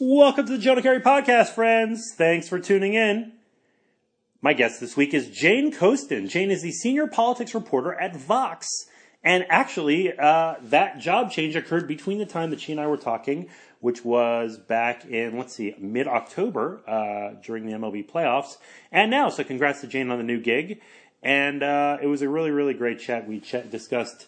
Welcome to the Jonah Carey Podcast, friends. Thanks for tuning in. My guest this week is Jane Coaston. Jane is the senior politics reporter at Vox. And actually, that job change occurred between the time that she and I were talking, which was back in, mid-October, during the MLB playoffs, and now. So congrats to Jane on the new gig. And it was a really, really great chat. We discussed,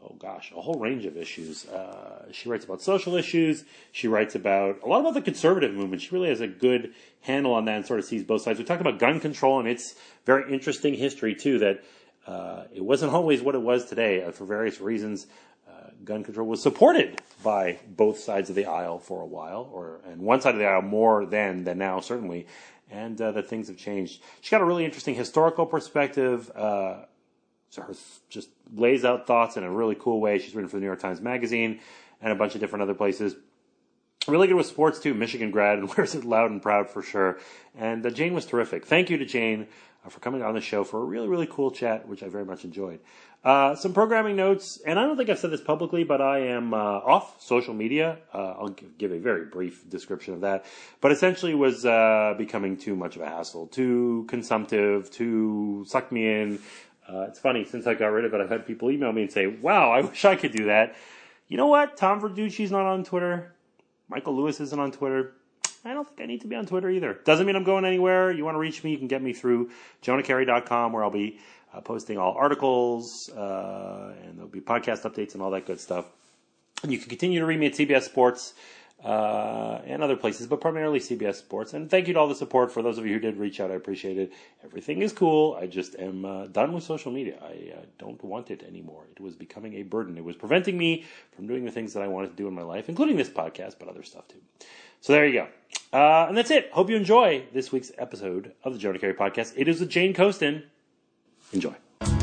a whole range of issues. She writes about social issues. She writes about a lot about the conservative movement. She really has a good handle on that and sort of sees both sides. We talked about gun control and its very interesting history, too, that it wasn't always what it was today. For various reasons, gun control was supported by both sides of the aisle for a while, and one side of the aisle more than now, certainly, and that things have changed. She got a really interesting historical perspective. So her just lays out thoughts in a really cool way. She's written for the New York Times Magazine and a bunch of different other places. Really good with sports, too. Michigan grad and wears it loud and proud for sure. And Jane was terrific. Thank you to Jane for coming on the show for a really, really cool chat, which I very much enjoyed. Some programming notes, and I don't think I've said this publicly, but I am off social media. I'll give a very brief description of that. But essentially was becoming too much of a hassle, too consumptive, too suck me in. It's funny, since I got rid of it, I've had people email me and say, wow, I wish I could do that. You know what? Tom Verducci's not on Twitter. Michael Lewis isn't on Twitter. I don't think I need to be on Twitter either. Doesn't mean I'm going anywhere. You want to reach me, you can get me through jonahcarey.com, where I'll be posting all articles, and there'll be podcast updates and all that good stuff. And you can continue to read me at CBS Sports and other places, but primarily CBS Sports. And thank you to all the support. For those of you who did reach out, I appreciate it. Everything is cool. I just am done with social media. I don't want it anymore. It was becoming a burden. It was preventing me from doing the things that I wanted to do in my life, including this podcast, but other stuff too. So there you go. And that's it. Hope you enjoy this week's episode of the Jonah Carey Podcast. It is with Jane Coaston. Enjoy.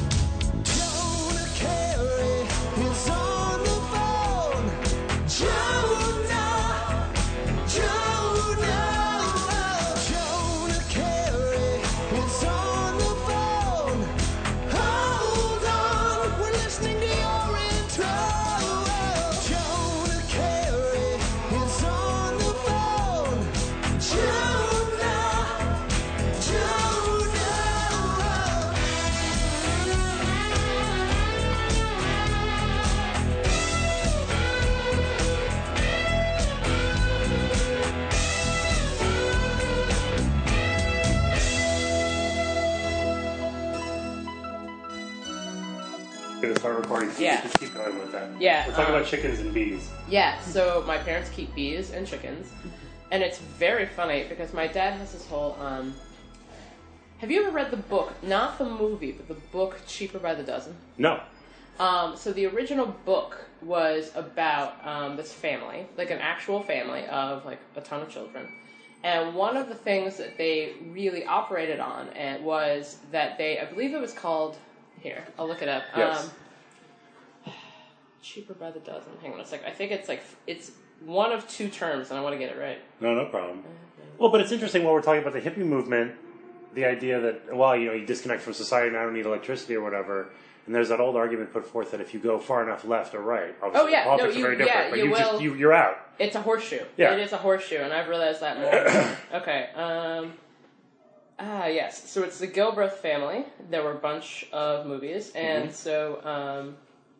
Start recording. Yeah. Just keep going with that. Yeah. We're talking about chickens and bees. Yeah, so my parents keep bees and chickens. And it's very funny because my dad has this whole, have you ever read the book, not the movie, but the book Cheaper by the Dozen? No. So the original book was about this family, like an actual family of like a ton of children. And one of the things that they really operated on was that I believe it was called, here, I'll look it up. Yes. Cheaper by the dozen. Hang on a sec. I think it's one of two terms, and I want to get it right. No problem. Well, but it's interesting while we're talking about the hippie movement, the idea that, you disconnect from society and I don't need electricity or whatever. And there's that old argument put forth that if you go far enough left or right, obviously politics are very different, but you're out. It's a horseshoe. Yeah. It is a horseshoe, and I've realized that more. Okay. Yes. So it's the Gilbreth family. There were a bunch of movies, and so,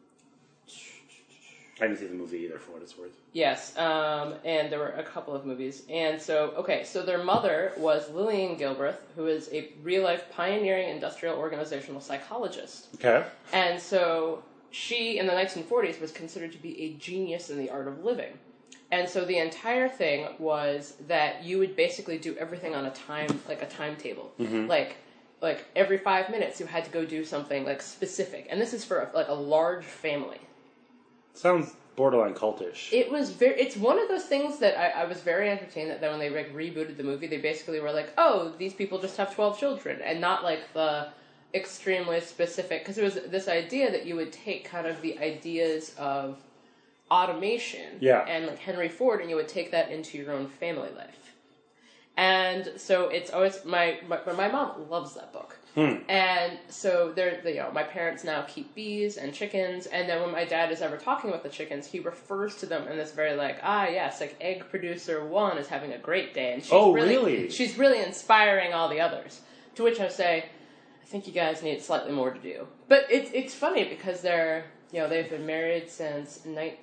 I didn't see the movie either, for what it's worth. Yes, and there were a couple of movies. And so, so their mother was Lillian Gilbreth, who is a real-life pioneering industrial organizational psychologist. Okay. And so she, in the 1940s, was considered to be a genius in the art of living. And so the entire thing was that you would basically do everything on a timetable. Mm-hmm. Like every 5 minutes you had to go do something like specific. And this is for a large family. Sounds borderline cultish. It's one of those things that I was very entertained that when they rebooted the movie, they basically were like, oh, these people just have 12 children, and not like the extremely specific, because it was this idea that you would take kind of the ideas of automation and like Henry Ford, and you would take that into your own family life. And so it's always my mom loves that book. And so my parents now keep bees and chickens, and then when my dad is ever talking about the chickens, he refers to them in this very yes, like egg producer 1 is having a great day, and she's really inspiring all the others. To which I say, I think you guys need slightly more to do. But it's funny because they've been married since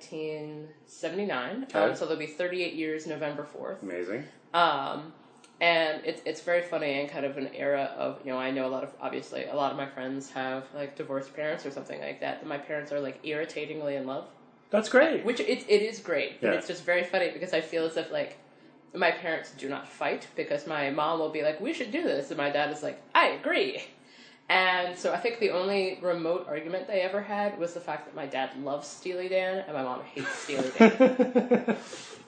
1979, so they'll be 38 years November 4th. Amazing. And it's very funny and kind of an era of, I know a lot of my friends have, like, divorced parents or something like that, my parents are, like, irritatingly in love. That's great. Which it is great, but it's just very funny because I feel as if, like, my parents do not fight because my mom will be like, we should do this, and my dad is like, I agree. And so I think the only remote argument they ever had was the fact that my dad loves Steely Dan and my mom hates Steely Dan.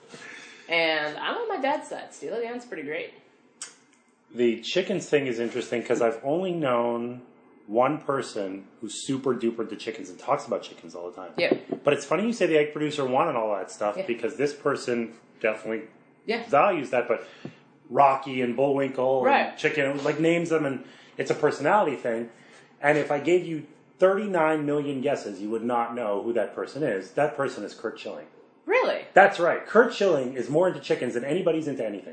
And I'm on my dad's side. Steely Dan's pretty great. The chickens thing is interesting because I've only known one person who's super duper into chickens and talks about chickens all the time. Yeah. But it's funny you say the egg producer 1 and all that stuff because this person definitely values that. But Rocky and Bullwinkle and Chicken, like, names them, and it's a personality thing. And if I gave you 39 million guesses, you would not know who that person is. That person is Kurt Schilling. Really? That's right. Kurt Schilling is more into chickens than anybody's into anything.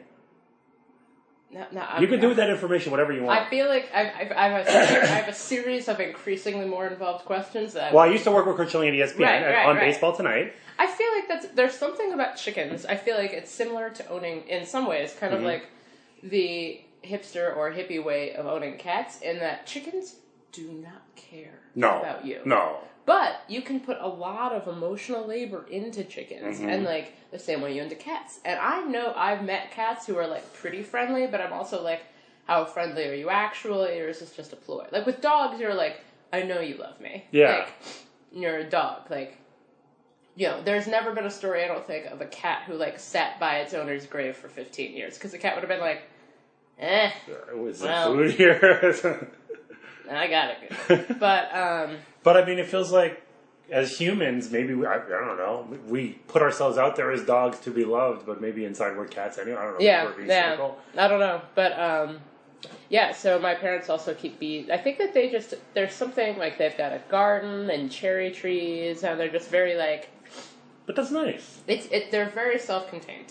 You can do with that information whatever you want. I feel like I have a series of increasingly more involved questions. I used to work with Kurt Schilling at ESPN on Baseball Tonight. I feel like there's something about chickens. I feel like it's similar to owning, in some ways, kind of like the hipster or hippie way of owning cats, in that chickens do not care about you. No. But you can put a lot of emotional labor into chickens, and, like, the same way you into cats. And I know I've met cats who are, like, pretty friendly, but I'm also like, how friendly are you actually, or is this just a ploy? Like, with dogs, you're like, I know you love me. Yeah. Like, you're a dog. Like, there's never been a story, I don't think, of a cat who, like, sat by its owner's grave for 15 years, because the cat would have been like, was the food here? I got it. But I mean, it feels like as humans, maybe I don't know, we put ourselves out there as dogs to be loved, but maybe inside we're cats anyway. I don't know. Yeah. I don't know, but so my parents also keep bees. I think that there's something like they've got a garden and cherry trees, and they're just very like. But that's nice. They're very self-contained.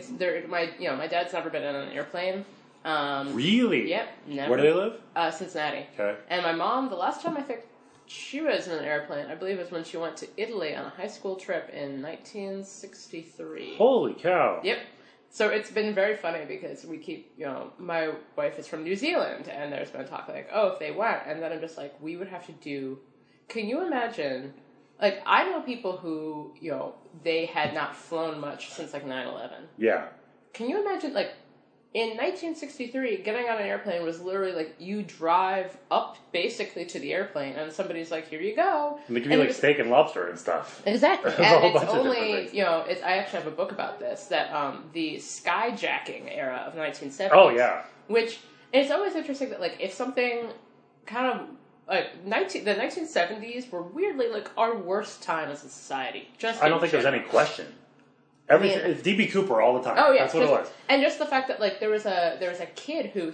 My dad's never been in an airplane. Really? Yep. Never. Where do they live? Cincinnati. Okay. And my mom, the last time I think she was in an airplane, I believe, was when she went to Italy on a high school trip in 1963. Holy cow. Yep. So it's been very funny because we keep, my wife is from New Zealand, and there's been talk like, oh, if they went, and then I'm just like, we would have to do, can you imagine, like, I know people who, they had not flown much since, like, 9/11. Yeah. Can you imagine, like, in 1963, getting on an airplane was literally like you drive up basically to the airplane, and somebody's like, "Here you go." And they give you like steak and lobster and stuff. Exactly, and it's only I actually have a book about this that the skyjacking era of 1970s. Oh yeah. Which it's always interesting that like if something kind of like the 1970s were weirdly like our worst time as a society. I don't think there's any question. It's D.B. Cooper all the time. Oh yeah, that's what it was. And just the fact that like there was a kid who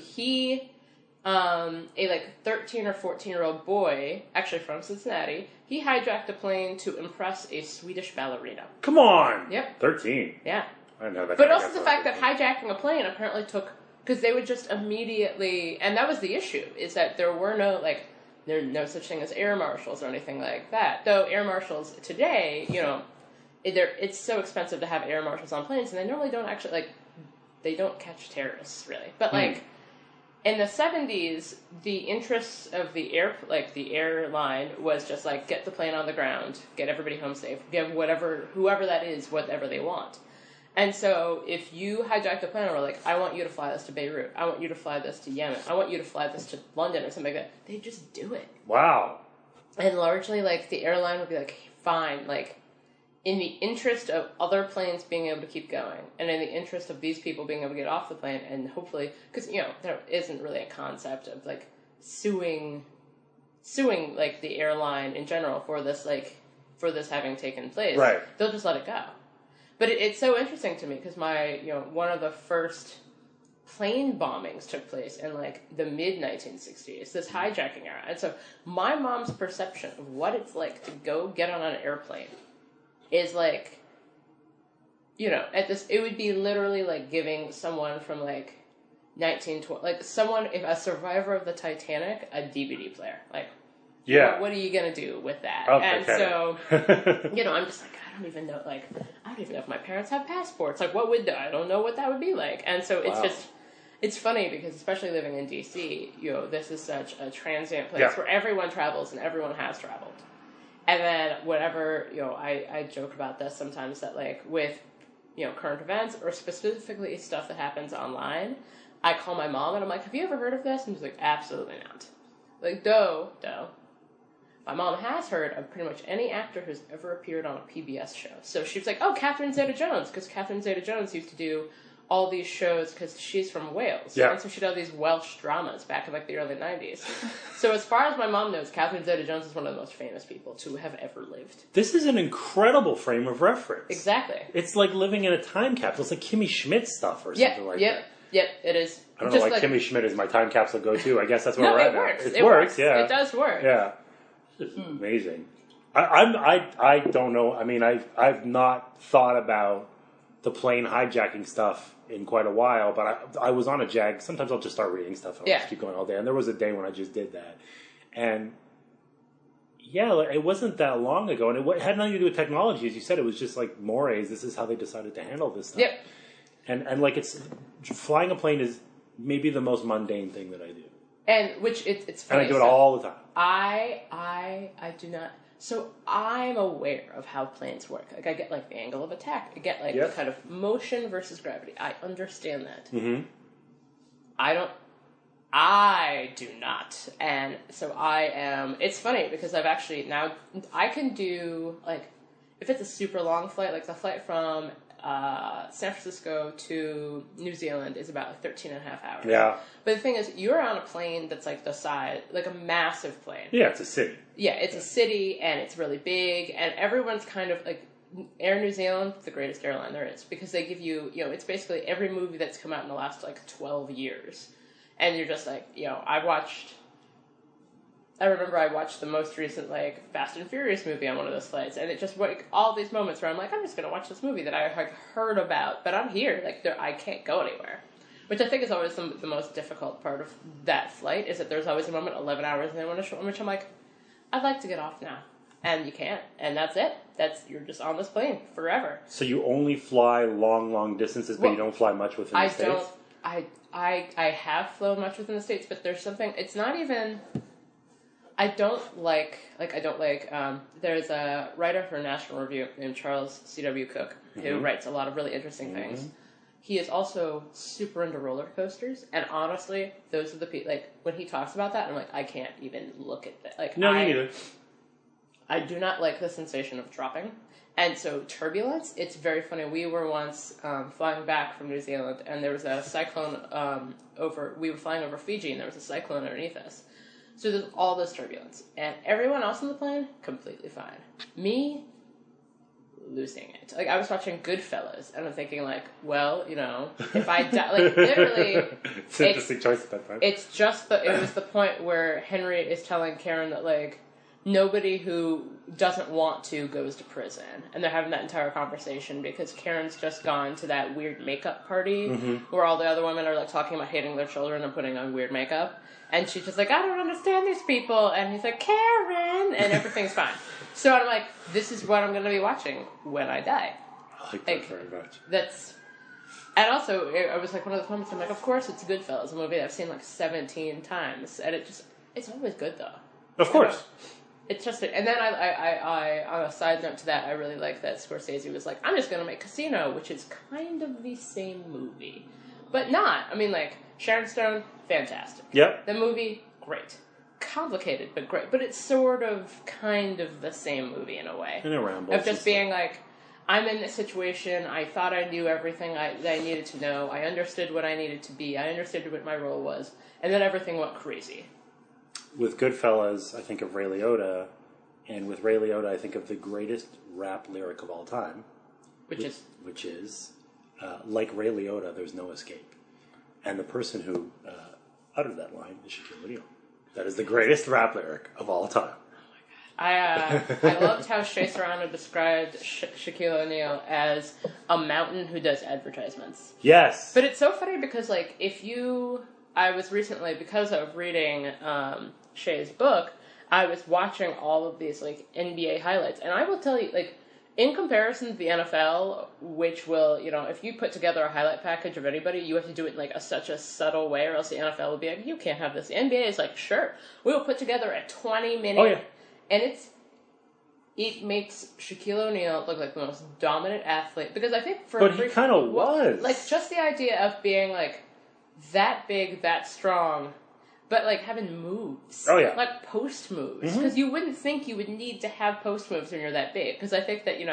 a like 13 or 14-year-old boy, actually from Cincinnati, he hijacked a plane to impress a Swedish ballerina. Come on. Yep. 13. Yeah. I know that. But also the fact that hijacking a plane apparently took, because they would just immediately, and that was the issue, is that there were no such thing as air marshals or anything like that. Though air marshals today, it's so expensive to have air marshals on planes, and they normally don't actually, they don't catch terrorists, really. But, in the 70s, the interests of the airline was just, get the plane on the ground, get everybody home safe, give whoever that is, whatever they want. And so, if you hijacked a plane and were I want you to fly this to Beirut, I want you to fly this to Yemen, I want you to fly this to London, or something like that, they'd just do it. Wow. And largely, the airline would be fine, in the interest of other planes being able to keep going, and in the interest of these people being able to get off the plane, and hopefully, because, there isn't really a concept of, suing, the airline in general for this having taken place. Right. They'll just let it go. But it's so interesting to me, because my, one of the first plane bombings took place in like the mid 1960s, this hijacking era. And so my mom's perception of what it's like to go get on an airplane is like, you know, it would be literally like giving someone from like 1920, like someone, if a survivor of the Titanic, a DVD player. Like, yeah, what are you gonna do with that? Okay. And so, you know, I'm just like, I don't even know if my parents have passports. Like, I don't know what that would be like. And so it's funny because especially living in DC, you know, this is such a transient place where everyone travels and everyone has traveled. And then whatever, you know, I joke about this sometimes that like with, you know, current events or specifically stuff that happens online, I call my mom and I'm like, have you ever heard of this? And she's like, absolutely not. Like, dough. My mom has heard of pretty much any actor who's ever appeared on a PBS show. So she was like, oh, Catherine Zeta-Jones, because Catherine Zeta-Jones used to do all these shows because she's from Wales. Yeah. And so she did all these Welsh dramas back in like the early 90s. So as far as my mom knows, Catherine Zeta-Jones is one of the most famous people to have ever lived. This is an incredible frame of reference. Exactly. It's like living in a time capsule. It's like Kimmy Schmidt stuff or something like that. Yep, it is. I don't know why Kimmy Schmidt is my time capsule go-to. I guess that's where we're at now. It works, yeah. It does work. Yeah. It's amazing. I don't know. I mean, I've not thought about the plane hijacking stuff in quite a while, but I was on a jag. Sometimes I'll just start reading stuff and I'll just keep going all day. And there was a day when I just did that. And yeah, it wasn't that long ago. And it had nothing to do with technology. As you said, it was just like mores. This is how they decided to handle this stuff. Yep. And like flying a plane is maybe the most mundane thing that I do. And which it's funny. And I do it all the time. I do not. So I'm aware of how planes work. Like I get like the angle of attack. I get like the kind of motion versus gravity. I understand that. Mm-hmm. I do not. And so I am. It's funny because I've actually now I can do like if it's a super long flight, like the flight from San Francisco to New Zealand is about like 13 and a half hours. Yeah. But the thing is, you're on a plane that's like the size, like a massive plane. Yeah, it's a city. Yeah, it's a city, and it's really big, and everyone's kind of like, Air New Zealand, the greatest airline there is, because they give you, you know, it's basically every movie that's come out in the last like 12 years. And you're just like, you know, I remember I watched the most recent, like, Fast and Furious movie on one of those flights, and it just, like, all these moments where I'm like, I'm just going to watch this movie that I, like, heard about, but I'm here, like, I can't go anywhere. Which I think is always the most difficult part of that flight, is that there's always a moment, 11 hours, and then when which I'm like, I'd like to get off now. And you can't, and that's it. You're just on this plane forever. So you only fly long distances, but you don't fly much within the States? I have flown much within the States, but there's something, it's not even... I don't like, there's a writer for National Review named Charles C.W. Cook, who writes a lot of really interesting things. He is also super into roller coasters, and honestly, those are the people, like, when he talks about that, I'm like, I can't even look at that. Like, no, me neither. I do not like the sensation of dropping. And so, turbulence, it's very funny. We were once flying back from New Zealand, and there was a cyclone we were flying over Fiji, and there was a cyclone underneath us. So there's all this turbulence. And everyone else on the plane, completely fine. Me, losing it. Like, I was watching Goodfellas, and I'm thinking, like, well, you know, if I die, like, literally... It's an interesting choice at that point. It's just it was the point where Henry is telling Karen that, like, nobody who doesn't want to goes to prison. And they're having that entire conversation because Karen's just gone to that weird makeup party where all the other women are, like, talking about hating their children and putting on weird makeup. And she's just like, I don't understand these people. And he's like, Karen! And everything's fine. So I'm like, this is what I'm going to be watching when I die. I like that very much. And also, it was like one of those moments, I'm like, of course it's Goodfellas, a movie that I've seen like 17 times. And it's always good though. Of course. It's just, and then I on a side note to that, I really like that Scorsese was like, I'm just going to make Casino, which is kind of the same movie. But not. I mean, like, Sharon Stone, fantastic. Yep. The movie, great. Complicated, but great. But it's sort of, kind of the same movie in a way. In a ramble. Of just being like, I'm in this situation, I thought I knew everything that I needed to know, I understood what I needed to be, I understood what my role was, and then everything went crazy. With Goodfellas, I think of Ray Liotta, and with Ray Liotta, I think of the greatest rap lyric of all time. Which is, like Ray Liotta, there's no escape. And the person who uttered that line is Shaquille O'Neal. That is the greatest rap lyric of all time. I loved how Shea Serrano described Shaquille O'Neal as a mountain who does advertisements. Yes. But it's so funny because, like, I was recently, because of reading Shea's book, I was watching all of these, like, NBA highlights. And I will tell you, like, in comparison to the NFL, which will, if you put together a highlight package of anybody, you have to do it in, like, such a subtle way, or else the NFL will be like, you can't have this. The NBA is like, sure, we'll put together a 20-minute... Oh, yeah. And it makes Shaquille O'Neal look like the most dominant athlete. Because I think But he kind of was. Like, just the idea of being, like, that big, that strong, but, like, having moves. Oh, yeah. Like, post moves. Because you wouldn't think you would need to have post moves when you're that big. Because I think that,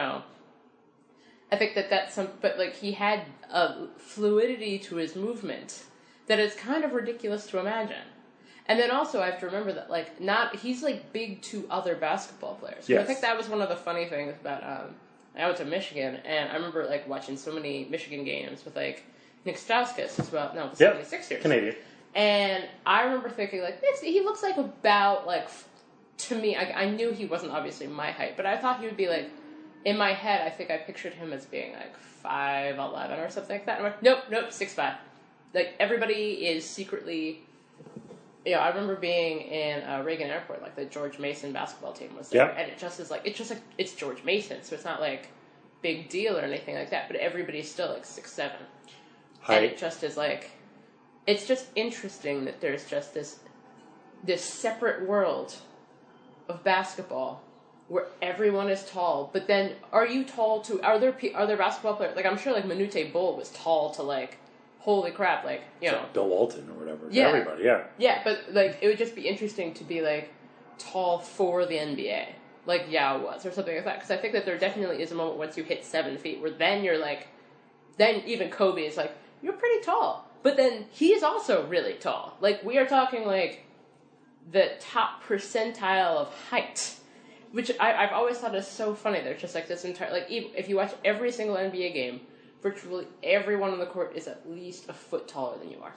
that's some... But, like, he had a fluidity to his movement that is kind of ridiculous to imagine. And then also I have to remember that, like, he's, like, big to other basketball players. Yes. I think that was one of the funny things about, I went to Michigan, and I remember, like, watching so many Michigan games with, like, Nick Stauskas, who's about, the 76ers. Canadian. And I remember thinking, like, he looks like about, like, to me, I knew he wasn't obviously my height, but I thought he would be, like, in my head, I think I pictured him as being, like, 5'11" or something like that. And I'm like, nope, 6'5". Like, everybody is secretly... I remember being in Reagan Airport, like the George Mason basketball team was there, and it's George Mason, so it's not like big deal or anything like that, but everybody's still like 6'7". And it just is like, it's just interesting that there's just this separate world of basketball where everyone is tall, but then are you tall to, are there basketball players, like I'm sure like Manute Bol was tall to like, holy crap, like, like Bill Walton or whatever. Yeah. Everybody, yeah. Yeah, but, like, it would just be interesting to be, like, tall for the NBA. Like Yao was, or something like that. Because I think that there definitely is a moment once you hit 7 feet where then you're, like... Then even Kobe is like, you're pretty tall. But then he is also really tall. Like, we are talking, like, the top percentile of height. Which I've always thought is so funny. There's just, like, this entire... Like, if you watch every single NBA game... Virtually everyone on the court is at least a foot taller than you are.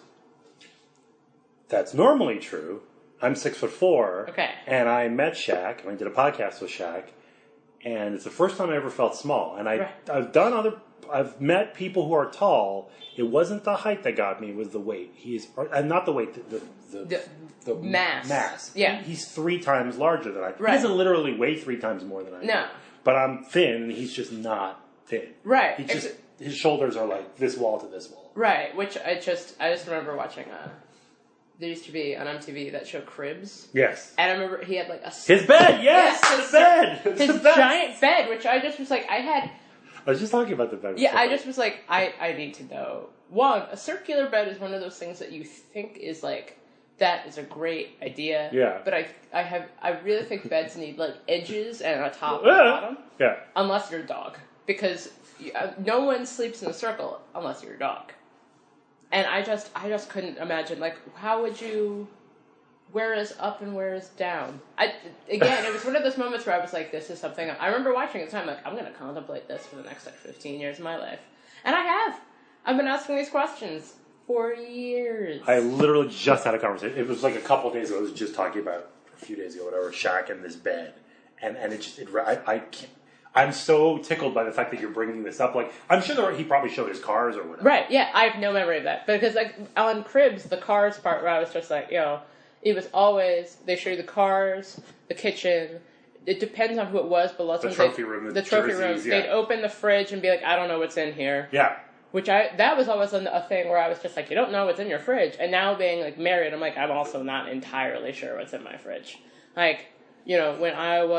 That's normally true. I'm 6'4". Okay. And I met Shaq, and I did a podcast with Shaq, and it's the first time I ever felt small. And I've met people who are tall. It wasn't the height that got me; it was the weight. Not the weight, the mass. Mass. Yeah. He's 3 times larger than I. Right. He doesn't literally weigh 3 times more than I. No. Do. But I'm thin, and he's just not thin. Right. His shoulders are like this wall to this wall. Right, which I just remember watching, there used to be on MTV that show Cribs. Yes. And I remember he had like his bed, yes! His bed! His giant bed, which I just was like, I was just talking about the bed. Yeah, I just was like, I need to know. One, a circular bed is one of those things that you think is like, that is a great idea. Yeah. But I really think beds need like edges and a top and a bottom. Yeah. Unless you're a dog. Because no one sleeps in a circle unless you're a dog. And I just couldn't imagine, like, how would you, where is up and where is down? Again, it was one of those moments where I was like, this is something, I remember watching at the time, like, I'm going to contemplate this for the next, like, 15 years of my life. And I have. I've been asking these questions for years. I literally just had a conversation. It was like a couple of days ago. I was just talking about, a few days ago, whatever, Shaq in this bed. And I can't. I'm so tickled by the fact that you're bringing this up. Like, I'm sure he probably showed his cars or whatever. Right, yeah, I have no memory of that. Because, like, on Cribs, the cars part where I was just like, it was always, they show you the cars, the kitchen. It depends on who it was, but lots of times the trophy room. Yeah. They'd open the fridge and be like, I don't know what's in here. Yeah. That was always a thing where I was just like, you don't know what's in your fridge. And now being, like, married, I'm like, I'm also not entirely sure what's in my fridge. Like... when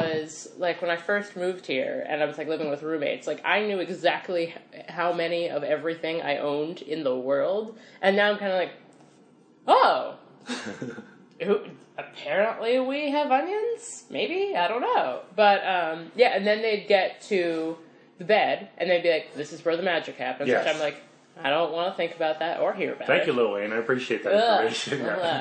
I first moved here and I was, like, living with roommates, like, I knew exactly how many of everything I owned in the world. And now I'm kind of like, oh, apparently we have onions? Maybe? I don't know. But, and then they'd get to the bed and they'd be like, this is where the magic happens. Yes. Which I'm like, I don't want to think about that or hear about it. Thank you, Lil Wayne. I appreciate that information.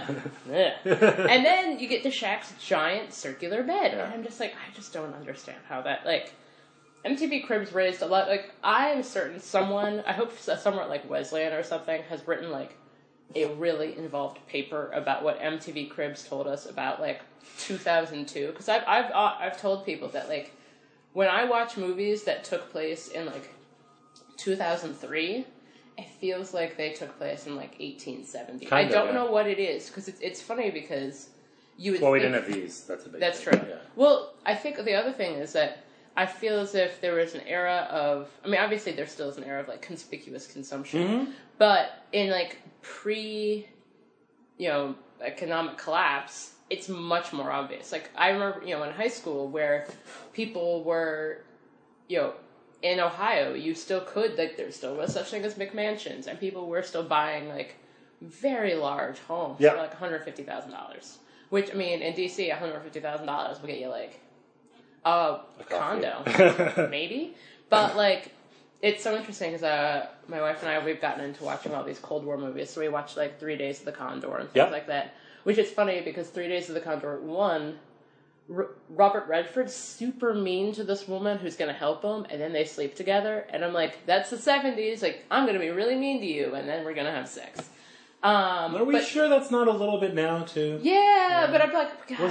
And then you get to Shaq's giant circular bed. Yeah. And I'm just like, I just don't understand how that, like, MTV Cribs raised a lot. Like, I am certain someone, I hope somewhere like Wesleyan or something, has written, like, a really involved paper about what MTV Cribs told us about, like, 2002. Because I've told people that, like, when I watch movies that took place in, like, 2003, it feels like they took place in, like, 1870. I don't know what it is, because it's funny because you would Well, we didn't have these. That's a big That's thing. true. Yeah. Well, I think the other thing is that I feel as if there was an era of... I mean, obviously there still is an era of, like, conspicuous consumption. But in, like, economic collapse, it's much more obvious. Like, I remember, in high school where people were, in Ohio, you still could, like, there still was such thing as McMansions, and people were still buying, like, very large homes for, like, $150,000. Which, I mean, in D.C., $150,000 will get you, like, a condo, maybe. But, like, it's so interesting because my wife and I, we've gotten into watching all these Cold War movies. So we watched, like, 3 Days of the Condor and things like that. Which is funny because 3 Days of the Condor, one, Robert Redford's super mean to this woman who's going to help him, and then they sleep together. And I'm like, that's the 70s. Like, I'm going to be really mean to you, and then we're going to have sex. Are we sure that's not a little bit now, too? Yeah, but I'm like, we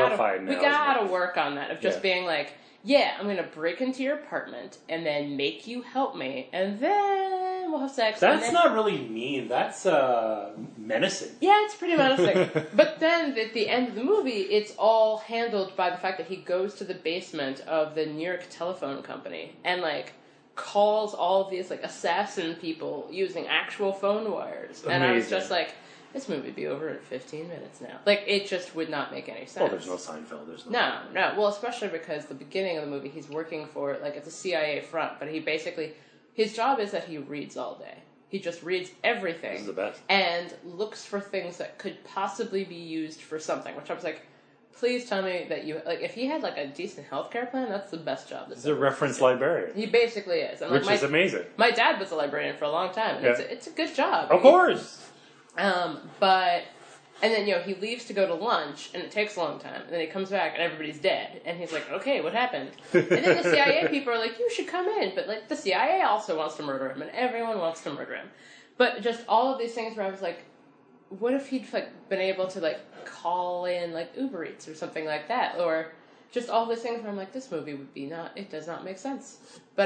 gotta now, work on that. Of just being like, I'm gonna break into your apartment and then make you help me, and then we'll have sex. That's not really mean. That's menacing. Yeah, it's pretty menacing. But then at the end of the movie, it's all handled by the fact that he goes to the basement of the New York Telephone Company and, like, calls all of these, like, assassin people using actual phone wires. And I was just like, this movie would be over in 15 minutes now. Like, it just would not make any sense. Well, there's no Seinfeld. There's no. Well, especially because the beginning of the movie, he's working for, like, it's a CIA front, but he basically, his job is that he reads all day. He just reads everything. This is the best. And looks for things that could possibly be used for something, which I was like, please tell me that you... Like, if he had, like, a decent healthcare plan, that's the best job. He's a reference librarian. He basically is. And, which is amazing. My dad was a librarian for a long time, and it's a good job. Of course! But... And then, he leaves to go to lunch, and it takes a long time. And then he comes back, and everybody's dead. And he's like, okay, what happened? And then the CIA people are like, you should come in. But, like, the CIA also wants to murder him, and everyone wants to murder him. But just all of these things where I was like, what if he'd, like, been able to, like, call in, like, Uber Eats or something like that? Or just all these things where I'm like, this movie would be it does not make sense. But,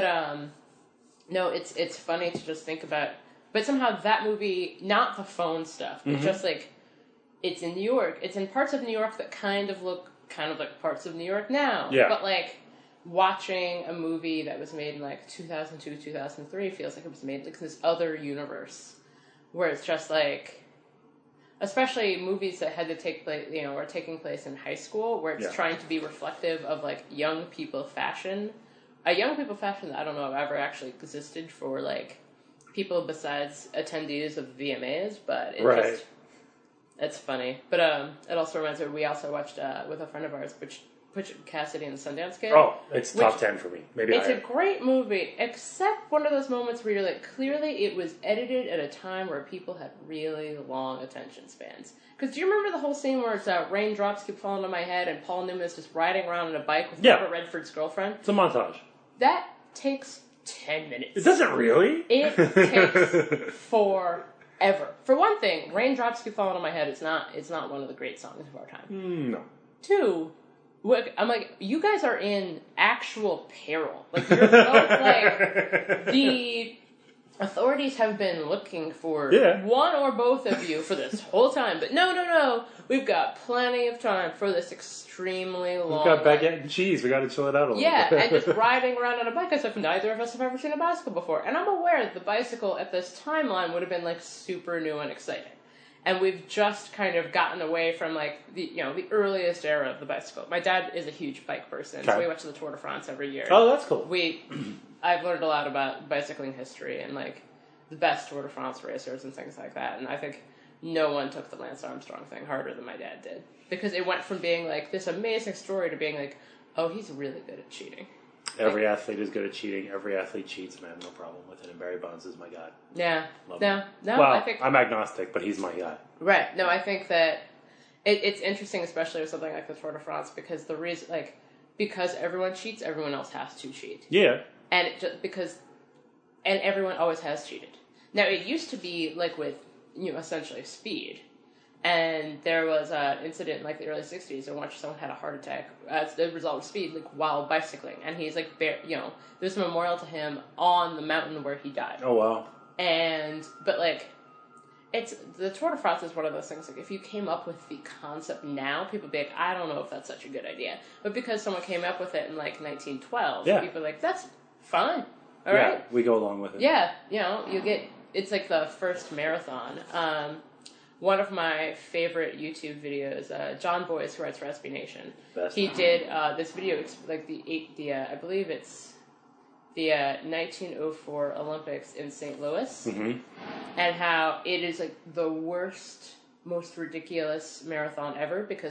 no, it's funny to just think about. But somehow that movie, not the phone stuff, but just, like, it's in New York. It's in parts of New York that kind of look like parts of New York now. Yeah. But, like, watching a movie that was made in, like, 2002, 2003 feels like it was made, like, in this other universe. Where it's just, like... Especially movies that had to take place, or taking place in high school, where it's trying to be reflective of, like, young people fashion. A young people fashion that I don't know if ever actually existed for, like, people besides attendees of VMAs, but it it's funny. But it also reminds me, we also watched with a friend of ours, Butch Cassidy and the Sundance Kid. Oh, it's top 10 for me. Maybe it's a great movie, except one of those moments where you're like, clearly it was edited at a time where people had really long attention spans. Because do you remember the whole scene where it's raindrops keep falling on my head and Paul Newman is just riding around on a bike with Robert Redford's girlfriend? It's a montage. That takes 10 minutes. It doesn't really? It takes forever. For one thing, Raindrops Keep Falling on My Head is not one of the great songs of our time. No. Two, I'm like, you guys are in actual peril. Like, you're both, like, the authorities have been looking for one or both of you for this whole time. But no, we've got plenty of time for this extremely long... We've got baguette and cheese. We got to chill it out a little bit. Yeah, and just riding around on a bike as if neither of us have ever seen a bicycle before. And I'm aware that the bicycle at this timeline would have been, like, super new and exciting. And we've just kind of gotten away from, like, the earliest era of the bicycle. My dad is a huge bike person, so we watch the Tour de France every year. Oh, that's cool. I've learned a lot about bicycling history and, like, the best Tour de France racers and things like that. And I think no one took the Lance Armstrong thing harder than my dad did. Because it went from being, like, this amazing story to being, like, oh, he's really good at cheating. Every athlete is good at cheating. Every athlete cheats, man. No problem with it. And Barry Bonds is my guy. Yeah. Love no, him. no. Well, I think I'm agnostic, but he's my guy. Right. No, I think that it's interesting, especially with something like the Tour de France, because the reason, like, because everyone cheats, everyone else has to cheat. Yeah. And it just and everyone always has cheated. Now, it used to be like with essentially speed. And there was an incident in like the early 60s in which someone had a heart attack as the result of speed, like while bicycling. And he's like, there's a memorial to him on the mountain where he died. Oh, wow. But like, the Tour de France is one of those things, like, if you came up with the concept now, people would be like, I don't know if that's such a good idea. But because someone came up with it in, like, 1912, people are like, that's fine. All right. We go along with it. Yeah, it's like the first marathon. One of my favorite YouTube videos, John Boyce, who writes for SB Nation, he did this video, like, I believe it's the 1904 Olympics in St. Louis, and how it is like the worst, most ridiculous marathon ever, because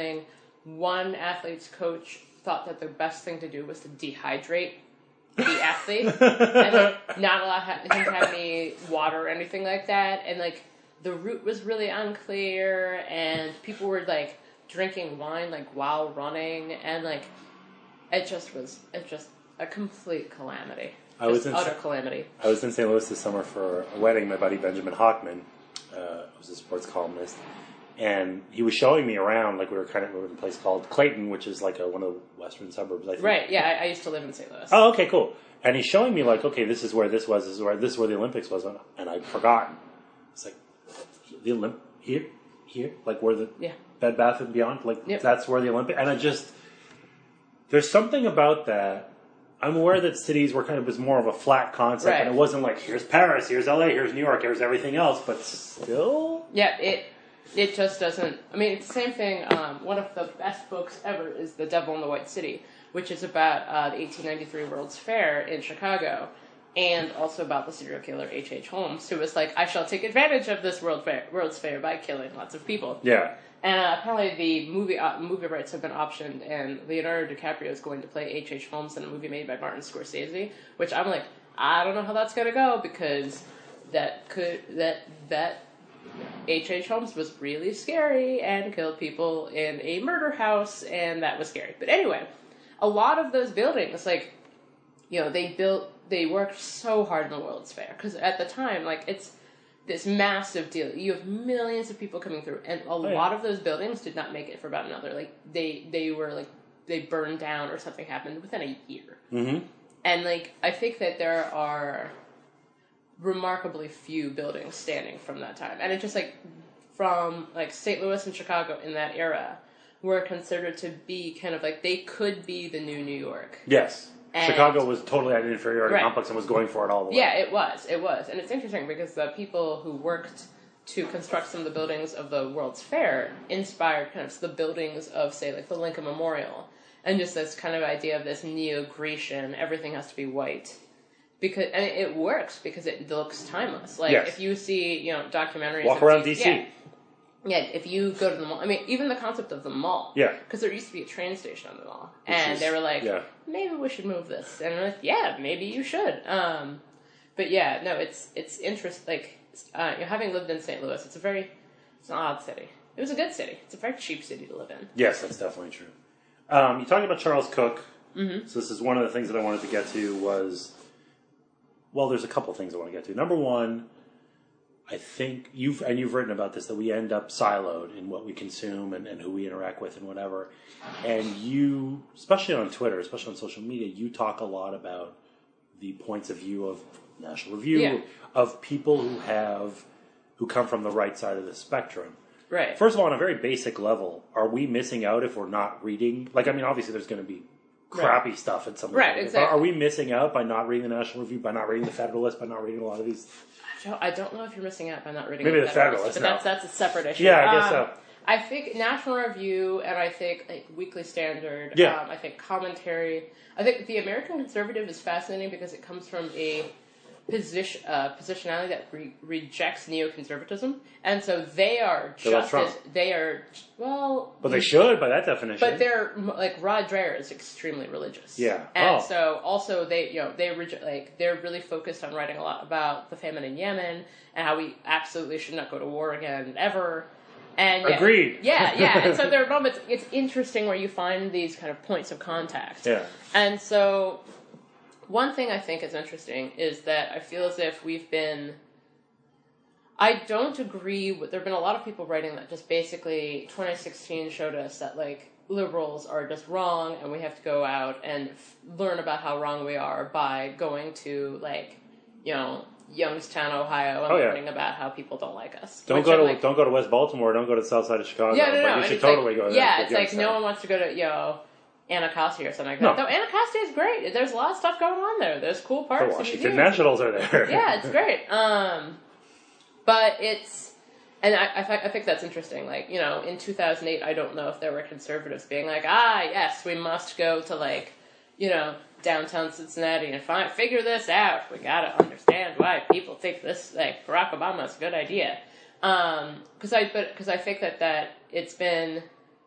one athlete's coach thought that the best thing to do was to dehydrate the athlete and like, not allow him to have any water or anything like that, and like the route was really unclear, and people were like drinking wine like while running, and like it just a complete calamity. Utter calamity. I was in St. Louis this summer for a wedding. My buddy Benjamin Hockman was a sports columnist, and he was showing me around. Like we were in a place called Clayton, which is like one of the western suburbs, I think. Right. Yeah, I used to live in St. Louis. Oh, okay, cool. And he's showing me like, okay, this is where this was. This is where the Olympics was, and I'd forgotten. It's like the here, like where the Bed Bath and Beyond, like that's where the Olympic. And there's something about that. I'm aware that cities was more of a flat concept, and it wasn't like, here's Paris, here's LA, here's New York, here's everything else, but still? Yeah, it just doesn't, I mean, it's the same thing, one of the best books ever is The Devil in the White City, which is about the 1893 World's Fair in Chicago, and also about the serial killer H.H. Holmes, who was like, I shall take advantage of this World's Fair by killing lots of people. Yeah. And apparently the movie rights have been optioned, and Leonardo DiCaprio is going to play H.H. Holmes in a movie made by Martin Scorsese, which I'm like, I don't know how that's going to go, because that H.H. Holmes was really scary and killed people in a murder house, and that was scary. But anyway, a lot of those buildings, like, they worked so hard in the World's Fair, because at the time, like, it's this massive deal. You have millions of people coming through, and a lot of those buildings did not make it for about another. Like they burned down or something happened within a year. Mm-hmm. And like I think that there are remarkably few buildings standing from that time, and it just like from like St. Louis and Chicago in that era were considered to be kind of like they could be the new New York. Yes. And Chicago was totally at an inferiority complex and was going for it all the way. Yeah, it was. And it's interesting because the people who worked to construct some of the buildings of the World's Fair inspired kind of the buildings of, say, like the Lincoln Memorial. And just this kind of idea of this neo-Grecian, everything has to be white. And it works because it looks timeless. Like, if you see, documentaries... Walk around D.C. Yeah, if you go to the mall, I mean, even the concept of the mall. Yeah. Because there used to be a train station on the mall. And they were like, maybe we should move this. And I'm like, yeah, maybe you should. But yeah, no, it's interesting. Like, having lived in St. Louis, it's an odd city. It was a good city. It's a very cheap city to live in. Yes, that's definitely true. You talked about Charles Cook. Mm-hmm. So this is one of the things that I wanted to get to was, well, there's a couple things I want to get to. Number one, I think you've written about this, that we end up siloed in what we consume and who we interact with and whatever. And you, especially on Twitter, especially on social media, you talk a lot about the points of view of National Review, of people who come from the right side of the spectrum. Right. First of all, on a very basic level, are we missing out if we're not reading? Like, I mean, obviously there's going to be crappy stuff at some point. Right, exactly. Are we missing out by not reading the National Review, by not reading the Federalist, by not reading a lot of these? I don't know if you're missing out by not reading maybe the Federalist, but that's a separate issue. Yeah, I guess so. I think National Review and I think like Weekly Standard. I think Commentary. I think the American Conservative is fascinating because it comes from a positionality that rejects neoconservatism, and so they are But they should by that definition. But they're like Rod Dreher is extremely religious. Yeah, and so also they're really focused on writing a lot about the famine in Yemen and how we absolutely should not go to war again ever. And agreed. Yeah. And so there are moments. It's interesting where you find these kind of points of contact. Yeah, and so. One thing I think is interesting is that I feel as if we've been... I don't agree with... There have been a lot of people writing that just basically 2016 showed us that, like, liberals are just wrong and we have to go out and learn about how wrong we are by going to, like, you know, Youngstown, Ohio, and learning about how people don't like us. Don't go to West Baltimore. Don't go to the south side of Chicago. Yeah, no. But you should totally go there. Yeah, it's like no one wants to go to, you know, Anacostia or something like that. Though Anacostia is great. There's a lot of stuff going on there. There's cool parks. The Washington Nationals are there. Yeah, it's great. But it's... And I think that's interesting. Like, you know, in 2008, I don't know if there were conservatives being like, yes, we must go to, like, you know, downtown Cincinnati and figure this out. We gotta understand why people think this, like, Barack Obama's a good idea. Because I think that it's been...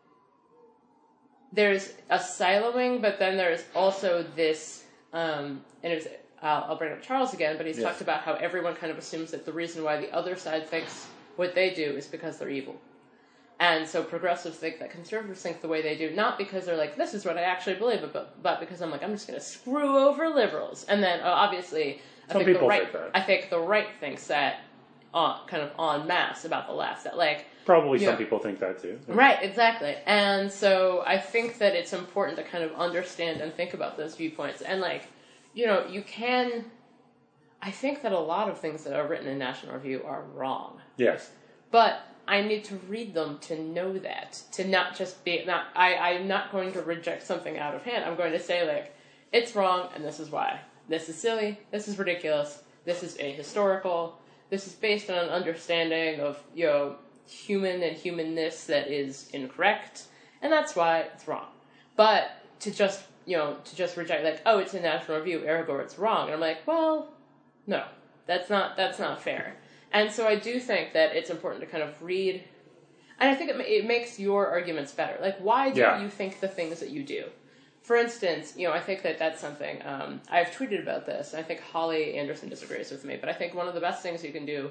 There's a siloing, but then there's also this... and it's... I'll bring up Charles again, but he's talked about how everyone kind of assumes that the reason why the other side thinks what they do is because they're evil. And so progressives think that conservatives think the way they do, not because they're like, this is what I actually believe, but because I'm like, I'm just going to screw over liberals. And then, obviously, I think the right thinks that kind of en masse about the left. That, like... Probably some people think that, too. Right, exactly. And so I think that it's important to kind of understand and think about those viewpoints. And, like, you know, you can... I think that a lot of things that are written in National Review are wrong. Yes. But I need to read them to know that. To not just be... I'm not going to reject something out of hand. I'm going to say, like, it's wrong, and this is why. This is silly. This is ridiculous. This is ahistorical. This is based on an understanding of, you know, human and humanness that is incorrect. And that's why it's wrong. But to just reject, like, oh, it's in National Review, ergo it's wrong. And I'm like, well... No, that's not fair. And so I do think that it's important to kind of read, and I think it makes your arguments better. Like, why do you think the things that you do? For instance, you know, I think that that's something, I've tweeted about this, and I think Holly Anderson disagrees with me, but I think one of the best things you can do,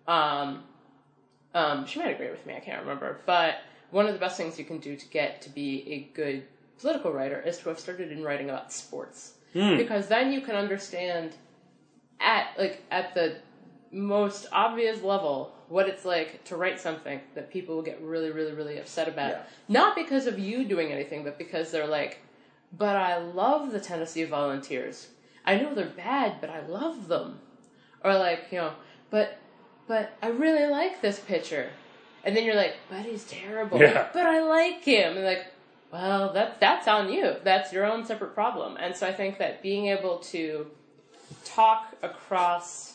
she might agree with me, I can't remember, but one of the best things you can do to get to be a good political writer is to have started in writing about sports. Because then you can understand... At the most obvious level, what it's like to write something that people will get really, really, really upset about. Yeah. Not because of you doing anything, but because they're like, but I love the Tennessee Volunteers. I know they're bad, but I love them. Or like, you know, but I really like this pitcher. And then you're like, but he's terrible. Yeah. But I like him. And like, well, that's on you. That's your own separate problem. And so I think that being able to talk across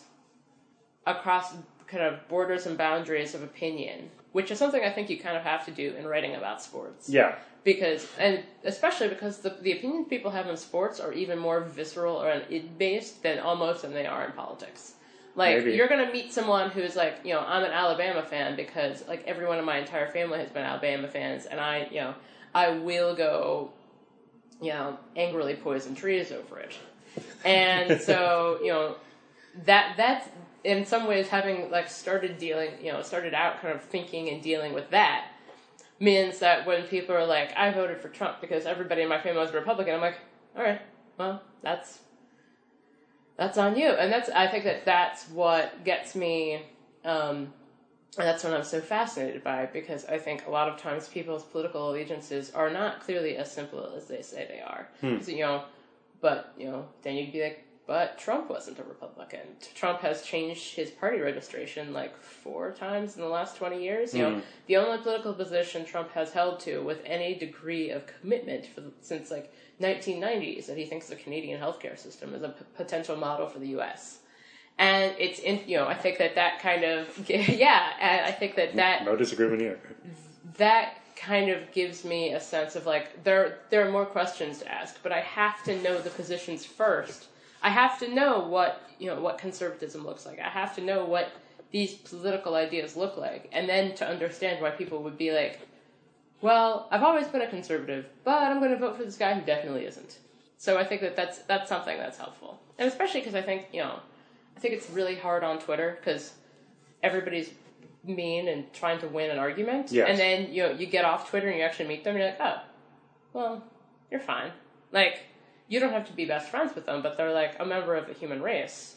kind of borders and boundaries of opinion, which is something I think you kind of have to do in writing about sports. Yeah. And especially because the opinions people have in sports are even more visceral or id-based than they are in politics. Like, maybe. You're going to meet someone who's like, you know, I'm an Alabama fan because, like, everyone in my entire family has been Alabama fans, and I will go, you know, angrily poison trees over it. And so, you know, that's in some ways having like started out kind of thinking and dealing with that means that when people are like, I voted for Trump because everybody in my family was Republican, I'm like, all right, well, that's on you. And I think that's what gets me, and that's what I'm so fascinated by, because I think a lot of times people's political allegiances are not clearly as simple as they say they are. So, you know, but, you know, then you'd be like, but Trump wasn't a Republican. Trump has changed his party registration like 4 times in the last 20 years. You know, the only political position Trump has held to with any degree of commitment since like 1990s that he thinks the Canadian healthcare system is a potential model for the U.S. And it's I think that kind of and I think that no disagreement here. That kind of gives me a sense of like there are more questions to ask, but I have to know the positions first. I have to know what conservatism looks like. I have to know what these political ideas look like, and then to understand why people would be like, well, I've always been a conservative, but I'm going to vote for this guy who definitely isn't. So I think that's something that's helpful, and especially because I think it's really hard on Twitter because everybody's mean and trying to win an argument. Yes. And then you get off Twitter and you actually meet them and you're like, oh, well, you're fine. Like, you don't have to be best friends with them, but they're like a member of the human race.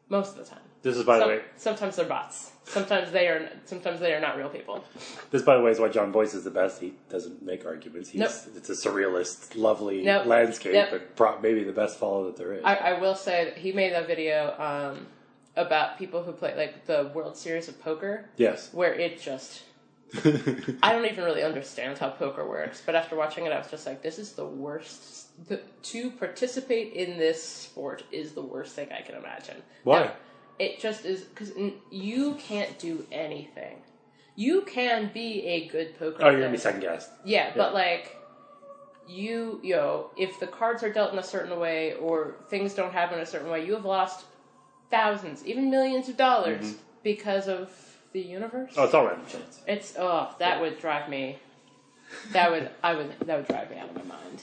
Most of the time. This is, by the way... Sometimes they're bots. Sometimes they are not real people. This, by the way, is why John Boyce is the best. He doesn't make arguments. It's a surrealist, lovely landscape, and maybe the best follow that there is. I will say that he made that video about people who play, like, the World Series of Poker. Yes. Where it just... I don't even really understand how poker works, but after watching it, I was just like, this is the worst. To participate in this sport is the worst thing I can imagine. Why? Now, it just is, because you can't do anything. You can be a good poker player. Oh, you're going to be second guessed. Yeah, but like, you know, if the cards are dealt in a certain way, or things don't happen a certain way, you have lost thousands, even millions of dollars because of the universe. Oh, it's all random chance. It's that would drive me. That would drive me out of my mind.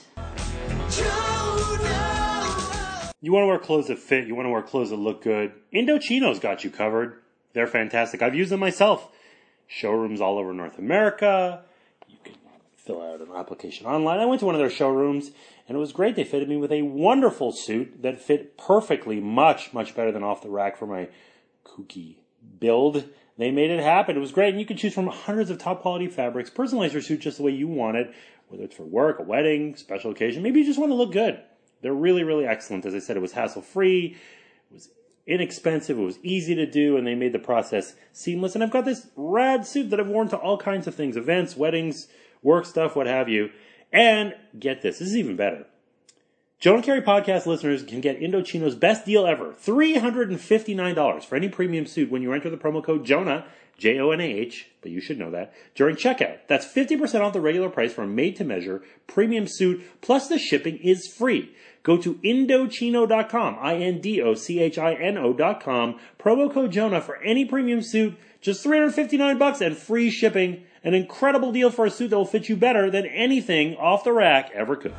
You want to wear clothes that fit. You want to wear clothes that look good. Indochino's got you covered. They're fantastic. I've used them myself. Showrooms all over North America. You can fill out an application online. I went to one of their showrooms, and it was great. They fitted me with a wonderful suit that fit perfectly, much, much better than off the rack for my kooky build. They made it happen. It was great. And you can choose from hundreds of top quality fabrics. Personalize your suit just the way you want it, whether it's for work, a wedding, special occasion. Maybe you just want to look good. They're really, really excellent. As I said, it was hassle-free. It was inexpensive. It was easy to do. And they made the process seamless. And I've got this rad suit that I've worn to all kinds of things. Events, weddings, work stuff, what have you. And get this. This is even better. Jonah Carey podcast listeners can get Indochino's best deal ever, $359 for any premium suit when you enter the promo code JONAH, J-O-N-A-H, but you should know that, during checkout. That's 50% off the regular price for a made-to-measure premium suit, plus the shipping is free. Go to Indochino.com, Indochino.com, promo code JONAH for any premium suit, just $359 and free shipping. An incredible deal for a suit that will fit you better than anything off the rack ever could.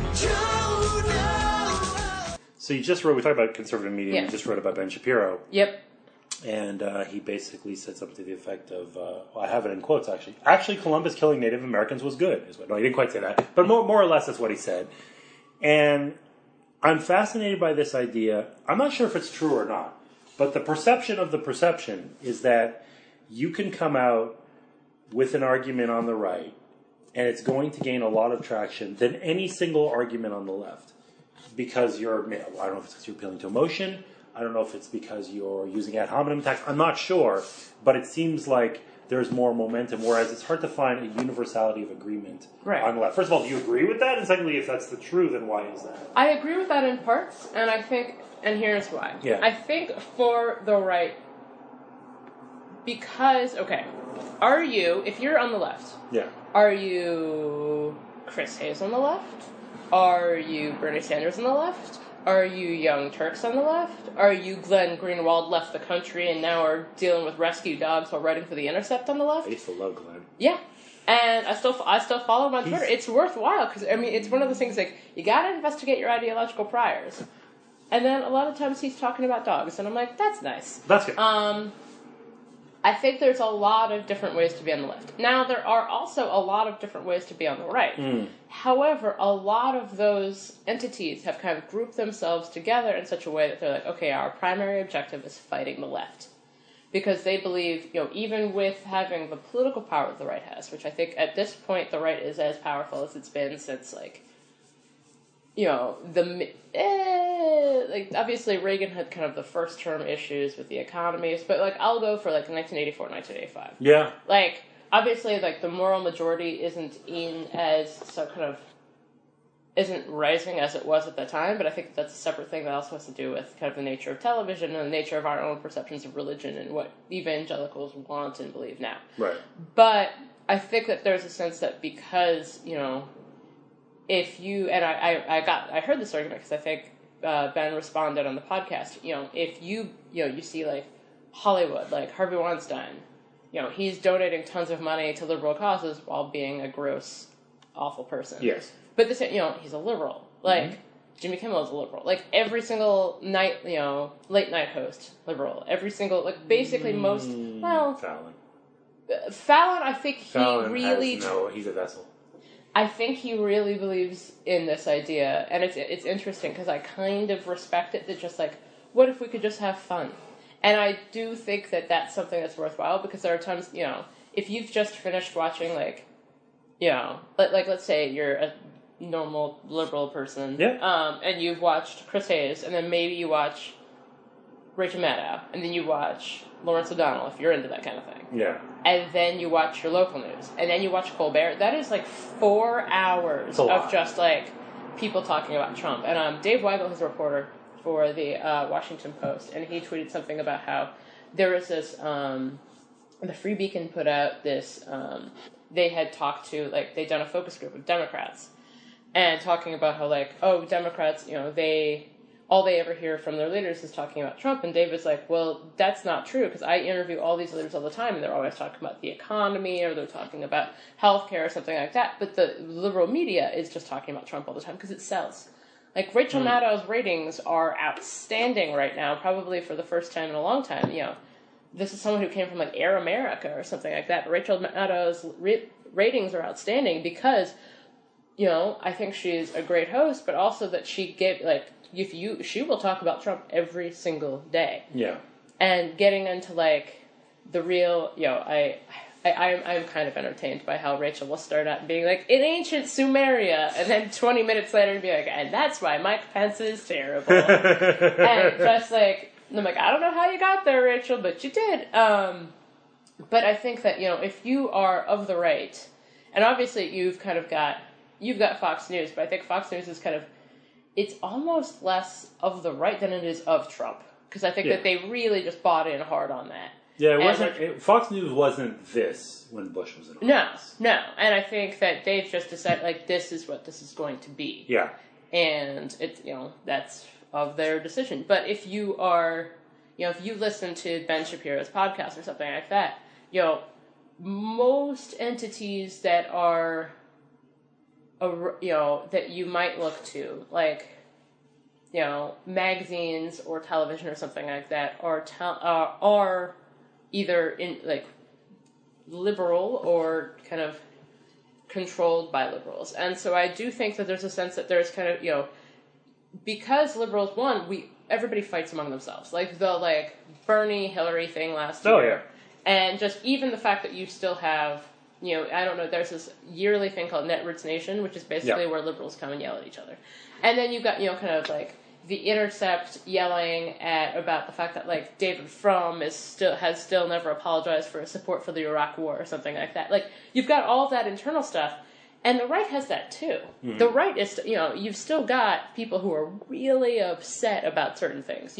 So you just wrote, we talked about conservative media, you just wrote about Ben Shapiro. Yep. And he basically said something to the effect of, I have it in quotes actually. Actually, Columbus killing Native Americans was good. No, he didn't quite say that. But more or less that's what he said. And I'm fascinated by this idea. I'm not sure if it's true or not. But the perception of the perception is that you can come out with an argument on the right, and it's going to gain a lot of traction than any single argument on the left. Because you're, I don't know if it's because you're appealing to emotion. I don't know if it's because you're using ad hominem attacks. I'm not sure. But it seems like there's more momentum, whereas it's hard to find a universality of agreement on the left. First of all, do you agree with that? And secondly, if that's the true, then why is that? I agree with that in parts, and I think, and here's why. Yeah. I think for the right, because, are you, if you're on the left, are you Chris Hayes on the left? Are you Bernie Sanders on the left? Are you Young Turks on the left? Are you Glenn Greenwald left the country and now are dealing with rescue dogs while writing for The Intercept on the left? I used to love Glenn. Yeah. And I still follow him on Twitter. It's worthwhile because, I mean, it's one of those things like, you gotta investigate your ideological priors. And then a lot of times he's talking about dogs and I'm like, that's nice. That's good. I think there's a lot of different ways to be on the left. Now, there are also a lot of different ways to be on the right. However, a lot of those entities have kind of grouped themselves together in such a way that they're like, okay, our primary objective is fighting the left. Because they believe, even with having the political power that the right has, which I think at this point the right is as powerful as it's been since, obviously Reagan had kind of the first term issues with the economies, but, I'll go for, 1984, 1985. Yeah. Obviously, the moral majority isn't isn't rising as it was at the time, but I think that's a separate thing that also has to do with kind of the nature of television and the nature of our own perceptions of religion and what evangelicals want and believe now. Right. But I think that there's a sense that because, if you, and I heard this argument because I think Ben responded on the podcast, if you see Hollywood, Harvey Weinstein, he's donating tons of money to liberal causes while being a gross, awful person. Yes. But this, he's a liberal. Jimmy Kimmel is a liberal. Every single night, late night host, liberal. Every single, basically most, Fallon, I think he's a vessel. I think he really believes in this idea, and it's interesting because I kind of respect it that just what if we could just have fun? And I do think that that's something that's worthwhile, because there are times, if you've just finished watching, like let's say you're a normal liberal person, and you've watched Chris Hayes, and then maybe you watch Rachel Maddow, and then you watch Lawrence O'Donnell, if you're into that kind of thing. Yeah. And then you watch your local news, and then you watch Colbert. That is like 4 hours of just like people talking about Trump. And Dave Weigel is a reporter for the Washington Post, and he tweeted something about how there was this, the Free Beacon put out this, they had talked to, like, they'd done a focus group of Democrats, and talking about how, like, Democrats, all they ever hear from their leaders is talking about Trump. And Dave was like, well, that's not true, because I interview all these leaders all the time, and they're always talking about the economy, or they're talking about healthcare or something like that. But the liberal media is just talking about Trump all the time because it sells. Like, Rachel Maddow's ratings are outstanding right now, probably for the first time in a long time. This is someone who came from, like, Air America or something like that. But Rachel Maddow's ratings are outstanding because, I think she's a great host, but also that she gave, like, she will talk about Trump every single day. Yeah. And getting into, like, the real, I'm kind of entertained by how Rachel will start out being like, in ancient Sumeria, and then 20 minutes later be like, and that's why Mike Pence is terrible. And just like, I'm like, I don't know how you got there, Rachel, but you did. But I think that, if you are of the right, and obviously you've got Fox News, but I think Fox News is kind of, it's almost less of the right than it is of Trump. Because I think that they really just bought in hard on that. Yeah, Fox News wasn't this when Bush was in office. No. And I think that they've just decided, like, this is what this is going to be. Yeah. And it's, that's of their decision. But if you are, if you listen to Ben Shapiro's podcast or something like that, most entities that are, that you might look to, like, magazines or television or something like that, are either in, like, liberal or kind of controlled by liberals. And so I do think that there's a sense that there's kind of, because liberals won, everybody fights among themselves. Like the, like, Bernie Hillary thing last year. Oh, yeah. And just even the fact that you still have, I don't know, there's this yearly thing called Netroots Nation, which is basically where liberals come and yell at each other. And then you've got, kind of like The Intercept yelling about the fact that, like, David Frum has still never apologized for his support for the Iraq War or something like that. Like, you've got all that internal stuff, and the right has that too. Mm-hmm. The right is, you've still got people who are really upset about certain things.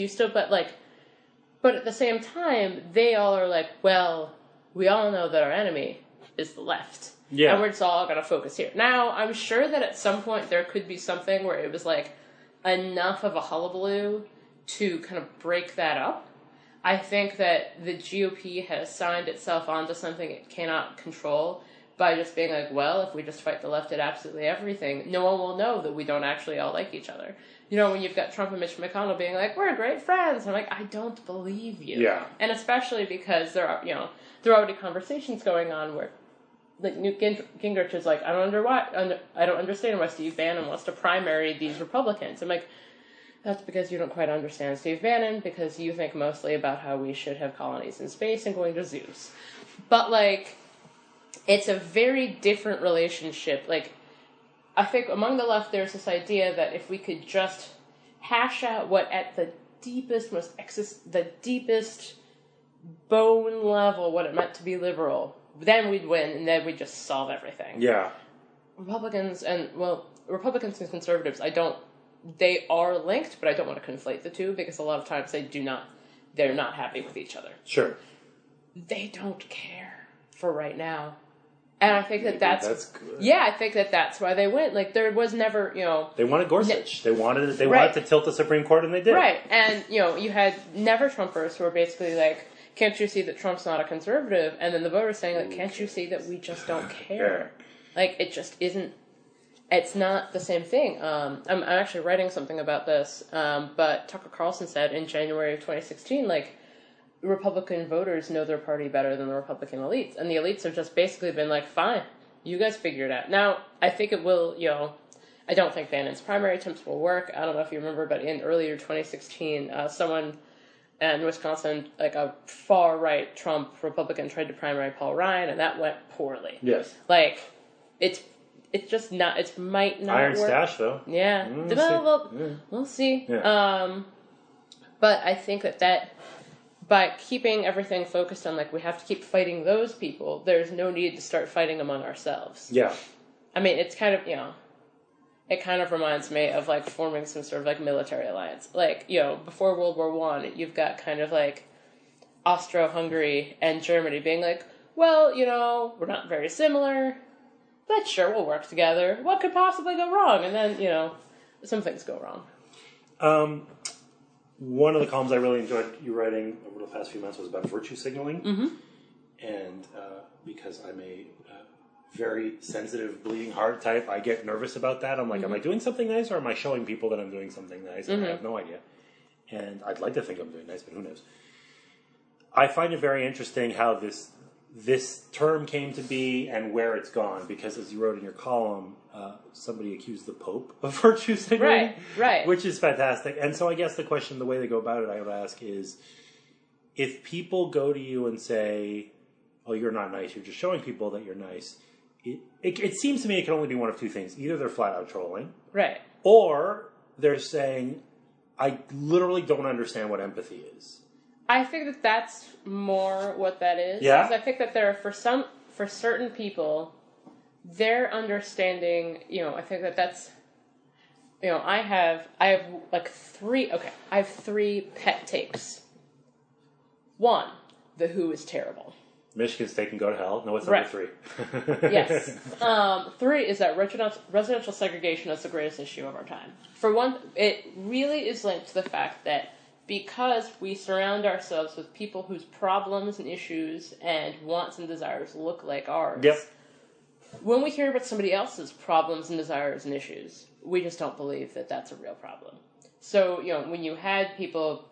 But at the same time, they all are like, well, we all know that our enemy is the left. Yeah. And we're just all going to focus here. Now, I'm sure that at some point there could be something where it was, like, enough of a hullabaloo to kind of break that up. I think that the GOP has signed itself onto something it cannot control by just being like, well, if we just fight the left at absolutely everything, no one will know that we don't actually all like each other. When you've got Trump and Mitch McConnell being like, we're great friends. I'm like, I don't believe you. Yeah. And especially because there are already conversations going on where, like, Newt Gingrich is like, I don't understand why Steve Bannon wants to primary these Republicans. I'm like, that's because you don't quite understand Steve Bannon, because you think mostly about how we should have colonies in space and going to zoos. But, like, it's a very different relationship. Like, I think among the left there's this idea that if we could just hash out what at the deepest, the deepest bone level, what it meant to be liberal, then we'd win, and then we'd just solve everything. Yeah. Republicans and conservatives, they are linked, but I don't want to conflate the two, because a lot of times they're not happy with each other. Sure. They don't care for right now. And I think that's good. Yeah, I think that's why they win. Like, there was never, They wanted Gorsuch. They wanted to tilt the Supreme Court, and they did. Right. And, you had never-Trumpers who were basically like, can't you see that Trump's not a conservative? And then the voters saying, like, can't you see that we just don't care? Like, it just isn't, it's not the same thing. I'm actually writing something about this, but Tucker Carlson said in January of 2016, like, Republican voters know their party better than the Republican elites. And the elites have just basically been like, fine, you guys figure it out. Now, I think it will, I don't think Bannon's primary attempts will work. I don't know if you remember, but in earlier 2016, someone in Wisconsin, like a far-right Trump Republican, tried to primary Paul Ryan, and that went poorly. Yes. Like, it's just not, it might not Iron work. Stash, though. Yeah. We'll see. Yeah. But I think that by keeping everything focused on, like, we have to keep fighting those people, there's no need to start fighting among ourselves. Yeah. I mean, it's kind of, it kind of reminds me of, like, forming some sort of, like, military alliance. Like, before World War I, you've got kind of, like, Austro-Hungary and Germany being like, well, we're not very similar, but sure, we'll work together. What could possibly go wrong? And then, some things go wrong. One of the columns I really enjoyed you writing over the past few months was about virtue signaling. Mm-hmm. And because I'm a very sensitive, bleeding heart type, I get nervous about that. I'm like, am I doing something nice, or am I showing people that I'm doing something nice? And I have no idea. And I'd like to think I'm doing nice, but who knows? I find it very interesting how this term came to be and where it's gone, because as you wrote in your column, somebody accused the Pope of virtue signaling. Right. Which is fantastic. And so I guess the question, the way they go about it, I would ask is, if people go to you and say, oh, you're not nice, you're just showing people that you're nice, it seems to me it can only be one of two things. Either they're flat out trolling. Right. Or they're saying, I literally don't understand what empathy is. I think that's more what that is. Yeah? Because I think that for certain people, their understanding, I think that's, I have like I have three pet takes. One, The Who is terrible. Michigan State can go to hell. No, it's number three. Yes. 3 is that residential segregation is the greatest issue of our time. For one, it really is linked to the fact that because we surround ourselves with people whose problems and issues and wants and desires look like ours, when we hear about somebody else's problems and desires and issues, we just don't believe that that's a real problem. So, when you had people,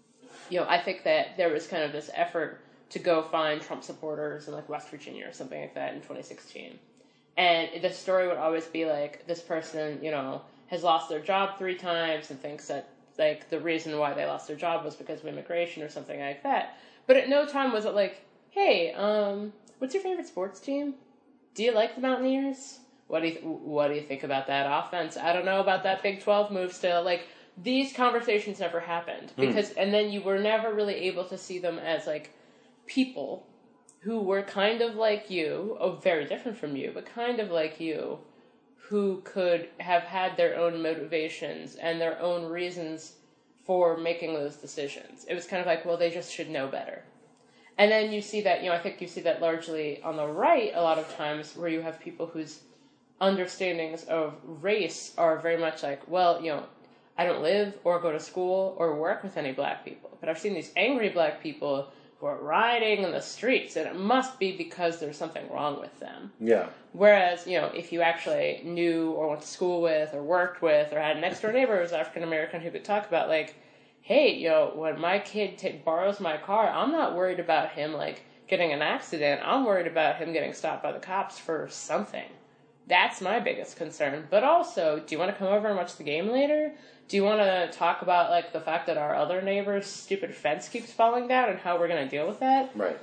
I think that there was kind of this effort to go find Trump supporters in, like, West Virginia or something like that in 2016. And the story would always be like, this person, has lost their job 3 times and thinks that, like, the reason why they lost their job was because of immigration or something like that. But at no time was it like, hey, what's your favorite sports team? Do you like the Mountaineers? What do you think about that offense? I don't know about that Big 12 move still. Like, these conversations never happened. And then you were never really able to see them as, like, people who were kind of like you, very different from you, but kind of like you, who could have had their own motivations and their own reasons for making those decisions. It was kind of like, well, they just should know better. And then you see that, I think you see that largely on the right a lot of times, where you have people whose understandings of race are very much like, well, I don't live or go to school or work with any black people, but I've seen these angry black people who are rioting in the streets, and it must be because there's something wrong with them. Yeah. Whereas, if you actually knew or went to school with or worked with or had a next-door neighbor who was African-American who could talk about, like, hey, when my kid borrows my car, I'm not worried about him, like, getting an accident. I'm worried about him getting stopped by the cops for something. That's my biggest concern. But also, do you want to come over and watch the game later? Do you want to talk about, like, the fact that our other neighbor's stupid fence keeps falling down and how we're going to deal with that? Right.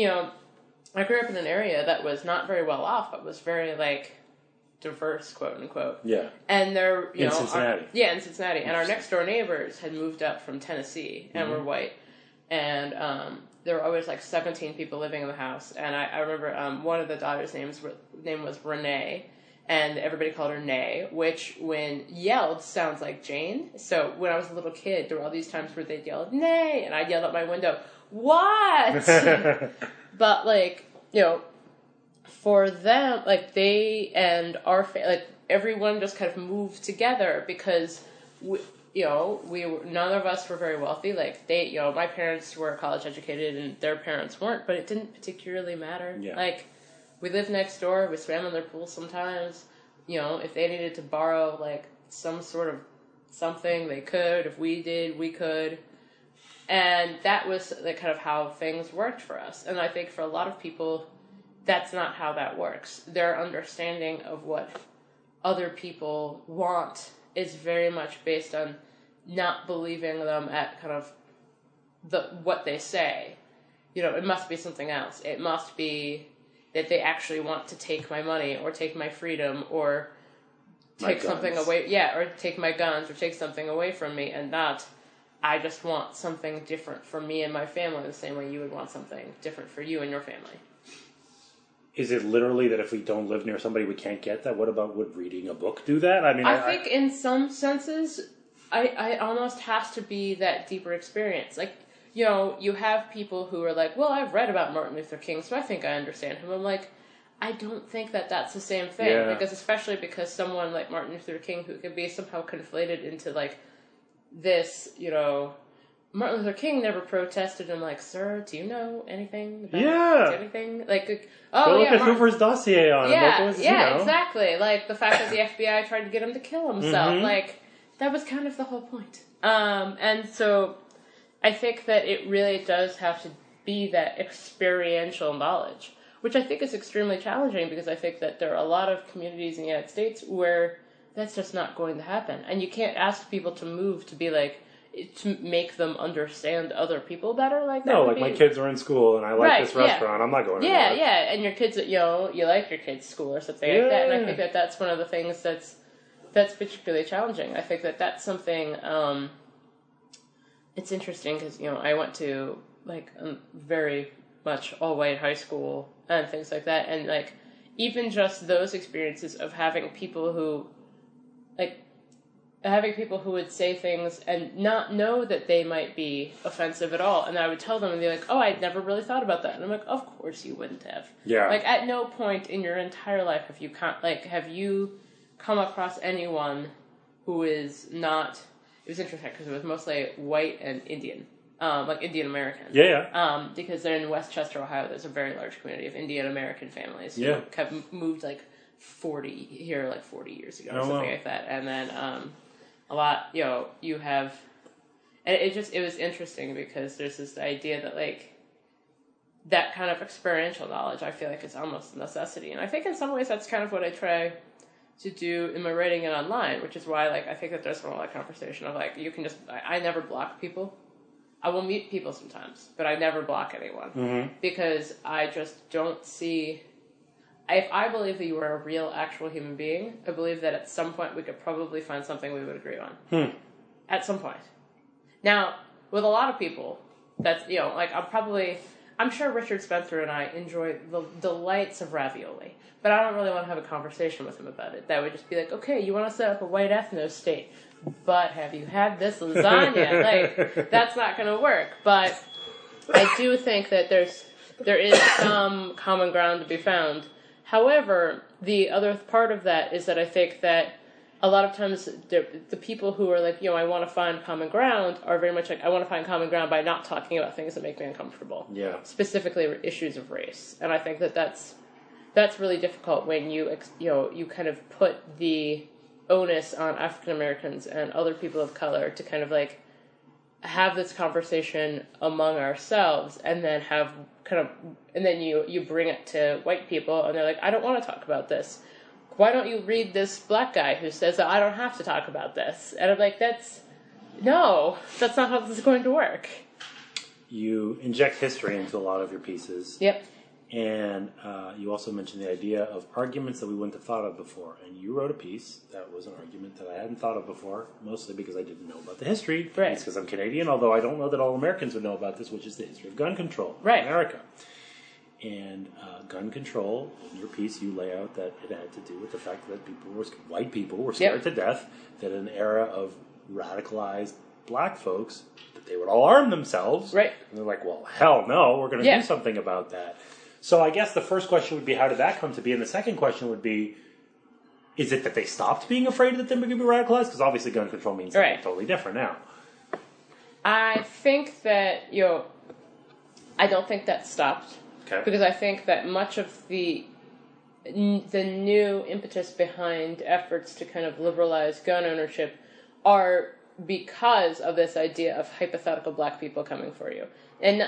I grew up in an area that was not very well off, but was very, like, diverse, quote unquote. Yeah. And they're, in Cincinnati. In Cincinnati. And our next door neighbors had moved up from Tennessee and were white. And there were always, like, 17 people living in the house. And I remember one of the daughters' name was Renee. And everybody called her Nay, which, when yelled, sounds like Jane. So when I was a little kid, there were all these times where they'd yell, Nay! And I'd yell out my window, what? But, like, for them, like, they and our like, everyone just kind of moved together because, none of us were very wealthy. Like, my parents were college educated and their parents weren't, but it didn't particularly matter. Yeah. Like, we lived next door. We swam in their pool sometimes. If they needed to borrow, like, some sort of something, they could. If we did, we could. And that was, like, kind of how things worked for us. And I think for a lot of people, that's not how that works. Their understanding of what other people want is very much based on not believing them at kind of what they say. It must be something else. It must be that they actually want to take my money or take my freedom or take something away. Yeah, or take my guns or take something away from me, and not, I just want something different for me and my family the same way you would want something different for you and your family. Is it literally that if we don't live near somebody, we can't get that? What about, would reading a book do that? I mean, I think in some senses, I almost has to be that deeper experience. Like, you have people who are like, well, I've read about Martin Luther King, so I think I understand him. I'm like, I don't think that that's the same thing. Yeah. Especially because someone like Martin Luther King, who could be somehow conflated into, like, this, Martin Luther King never protested. I'm like, sir, do you know anything about anything? Like, go look at Hoover's dossier on him. Yeah, exactly. Like, the fact that the FBI tried to get him to kill himself. Mm-hmm. Like, that was kind of the whole point. And so I think that it really does have to be that experiential knowledge, which I think is extremely challenging because I think that there are a lot of communities in the United States where that's just not going to happen. And you can't ask people to move to be like, to make them understand other people better. Like that. No, like my kids are in school and I like this restaurant. I'm not going anywhere. Yeah. And your kids, you like your kids' school or something like that. And I think that that's one of the things that's particularly challenging. I think that that's something, it's interesting because, I went to, like, very much all-white high school and things like that. And, like, even just those experiences of having people who would say things and not know that they might be offensive at all. And I would tell them and they're like, oh, I'd never really thought about that. And I'm like, of course you wouldn't have. Yeah. Like, at no point in your entire life have you come across anyone who is not... It was interesting because it was mostly white and Indian, like Indian American. Yeah. Because they're in Westchester, Ohio. There's a very large community of Indian American families who have moved like 40 years ago or something like that. And then a lot, you have, and it was interesting because there's this idea that like that kind of experiential knowledge, I feel like is almost a necessity. And I think in some ways that's kind of what I try to do in my writing and online, which is why, like, I think that there's a lot of conversation of, like, you can just... I never block people. I will meet people sometimes, but I never block anyone. Mm-hmm. Because I just don't see... If I believe that you are a real, actual human being, I believe that at some point we could probably find something we would agree on. At some point. Now, with a lot of people, that's, like, I'm sure Richard Spencer and I enjoy the delights of ravioli, but I don't really want to have a conversation with him about it. That would just be like, okay, you want to set up a white ethno state, but have you had this lasagna? Like, that's not going to work. But I do think that there is some common ground to be found. However, the other part of that is that I think that a lot of times the people who are like, I want to find common ground are very much like, I want to find common ground by not talking about things that make me uncomfortable. Yeah. Specifically issues of race. And I think that that's really difficult when you kind of put the onus on African Americans and other people of color to kind of like have this conversation among ourselves and then you bring it to white people and they're like, I don't want to talk about this. Why don't you read this black guy who says that I don't have to talk about this? And I'm like, that's not how this is going to work. You inject history into a lot of your pieces. Yep. And you also mentioned the idea of arguments that we wouldn't have thought of before. And you wrote a piece that was an argument that I hadn't thought of before, mostly because I didn't know about the history. Right. It's because I'm Canadian, although I don't know that all Americans would know about this, which is the history of gun control in America. And gun control, in your piece, you lay out that it had to do with the fact that white people were scared to death that in an era of radicalized black folks, that they would all arm themselves. Right. And they're like, well, hell no, we're going to do something about that. So I guess the first question would be, how did that come to be? And the second question would be, is it that they stopped being afraid that they were going to be radicalized? Because obviously gun control means something totally different now. I think that, I don't think that stopped. Okay. Because I think that much of the new impetus behind efforts to kind of liberalize gun ownership are because of this idea of hypothetical black people coming for you. And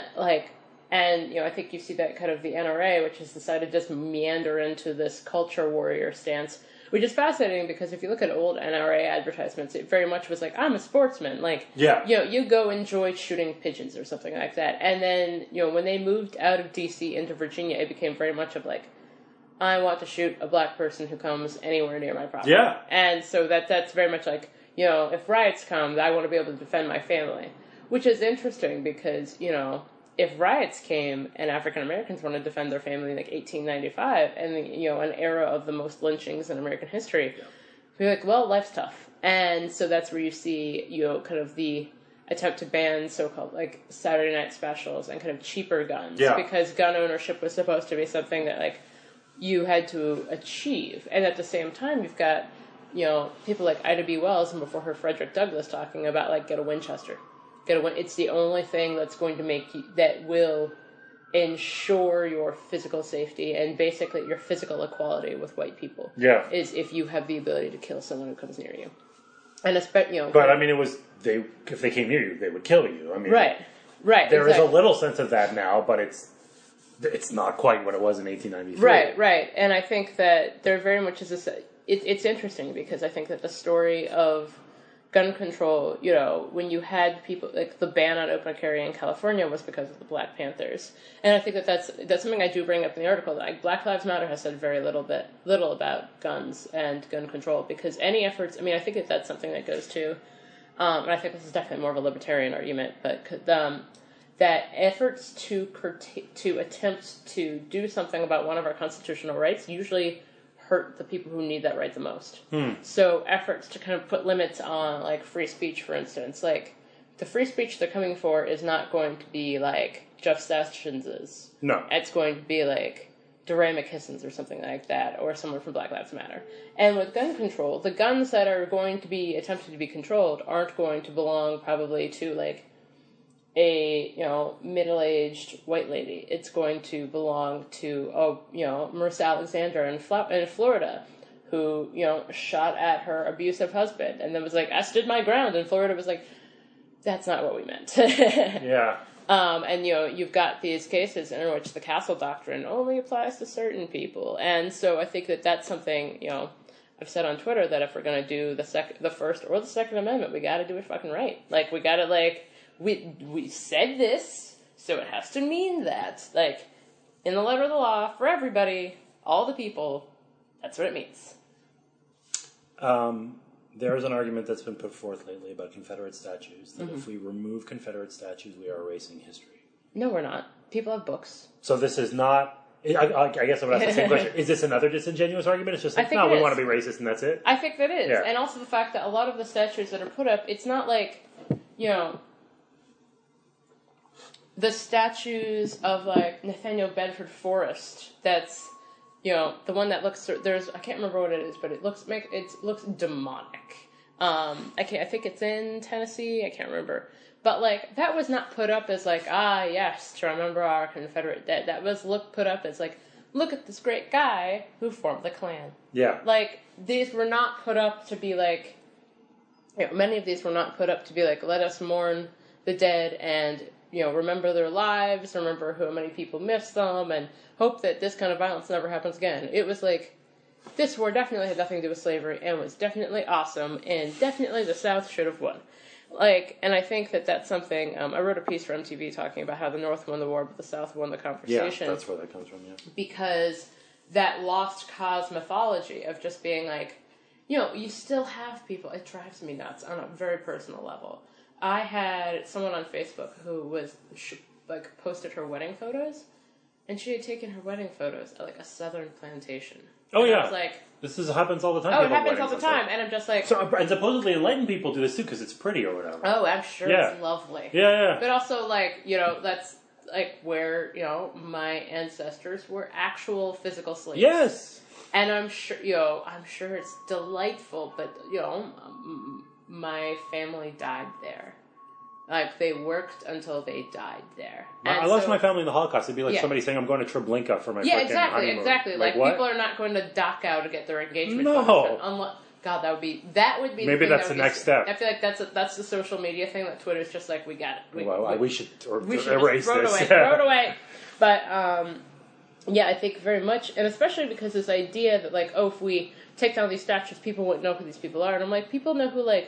I think you see that kind of the NRA, which has decided to just meander into this culture warrior stance, Which is fascinating because if you look at old NRA advertisements, it very much was like, I'm a sportsman. Like, you go enjoy shooting pigeons or something like that. And then, when they moved out of D.C. into Virginia, it became very much of like, I want to shoot a black person who comes anywhere near my property. Yeah. And so that's very much like, if riots come, I want to be able to defend my family. Which is interesting because, if riots came and African Americans wanted to defend their family in like 1895 and an era of the most lynchings in American history, be like, well, life's tough. And so that's where you see kind of the attempt to ban so-called like Saturday night specials and kind of cheaper guns because gun ownership was supposed to be something that like you had to achieve. And at the same time, you've got people like Ida B. Wells and before her Frederick Douglass talking about like get a Winchester. It's the only thing that's going to make you, that will ensure your physical safety and basically your physical equality with white people. Yeah. Is if you have the ability to kill someone who comes near you. And especially, But I mean, if they came near you, they would kill you. I mean, right. There is a little sense of that now, but it's not quite what it was in 1893. Right. And I think that there very much is this. It's interesting because I think that the story of gun control, when you had people, like the ban on open carry in California was because of the Black Panthers. And I think that that's something I do bring up in the article, that like, Black Lives Matter has said very little about guns and gun control, because any efforts, I think that that's something that goes to, and I think this is definitely more of a libertarian argument, but that efforts to attempt to do something about one of our constitutional rights usually hurt the people who need that right the most. So efforts to kind of put limits on, like, free speech, for instance. Like, the free speech they're coming for is not going to be, like, Jeff Sessions'. No. It's going to be, like, DeRay McKisson's or something like that, or someone from Black Lives Matter. And with gun control, the guns that are going to be attempted to be controlled aren't going to belong probably to, like, a, middle-aged white lady. It's going to belong to, Marissa Alexander in Florida, who, shot at her abusive husband, and then was like, I stood my ground, and Florida was like, that's not what we meant. Yeah. And, you've got these cases in which the Castle Doctrine only applies to certain people, and so I think that that's something, I've said on Twitter that if we're going to do the First or the Second Amendment, we got to do it fucking right. Like, we got to, like, we said this, so it has to mean that. Like, in the letter of the law, for everybody, all the people, that's what it means. There is an argument that's been put forth lately about Confederate statues, that if we remove Confederate statues, we are erasing history. No, we're not. People have books. So this is not... I guess I would ask the same question. Is this another disingenuous argument? It's just like, no, we want to be racist and that's it? I think that is. Yeah. And also the fact that a lot of the statues that are put up, it's not like, the statues of, like, Nathaniel Bedford Forrest, that's, the one that looks, I can't remember what it is, but it looks demonic. I think it's in Tennessee, I can't remember. But, like, that was not put up as, like, yes, to remember our Confederate dead. That was put up as, like, look at this great guy who formed the Klan. Yeah. Like, these were not put up to be, like, many of these were not put up to be, like, let us mourn the dead and, remember their lives, remember how many people missed them, and hope that this kind of violence never happens again. It was, like, this war definitely had nothing to do with slavery and was definitely awesome, and definitely the South should have won. Like, and I think that that's something, I wrote a piece for MTV talking about how the North won the war, but the South won the conversation. Yeah, that's where that comes from, yeah. Because that lost cause mythology of just being like, you still have people, it drives me nuts on a very personal level. I had someone on Facebook who was, posted her wedding photos, and she had taken her wedding photos at, like, a southern plantation. Oh, and yeah. I was like... This happens all the time. Oh, it happens all the time, and I'm just like... So, and supposedly enlightened people do this, too, because it's pretty or whatever. Oh, I'm sure it's lovely. Yeah. But also, like, that's, like, where, my ancestors were actual physical slaves. Yes! And I'm sure, it's delightful, but, my family died there. Like, they worked until they died there. I lost my family in the Holocaust. It'd be like somebody saying, I'm going to Treblinka for my freaking honeymoon. Exactly. Like what? people are not going to Dachau to get their engagement. No. God, that would be. Maybe that's the next step. I feel like that's the social media thing that Twitter's just like, we got it. We should erase this. Throw it away. But Yeah, I think very much, and especially because this idea that, like, oh, if we take down these statues, people won't know who these people are. And I'm like, people know who, like,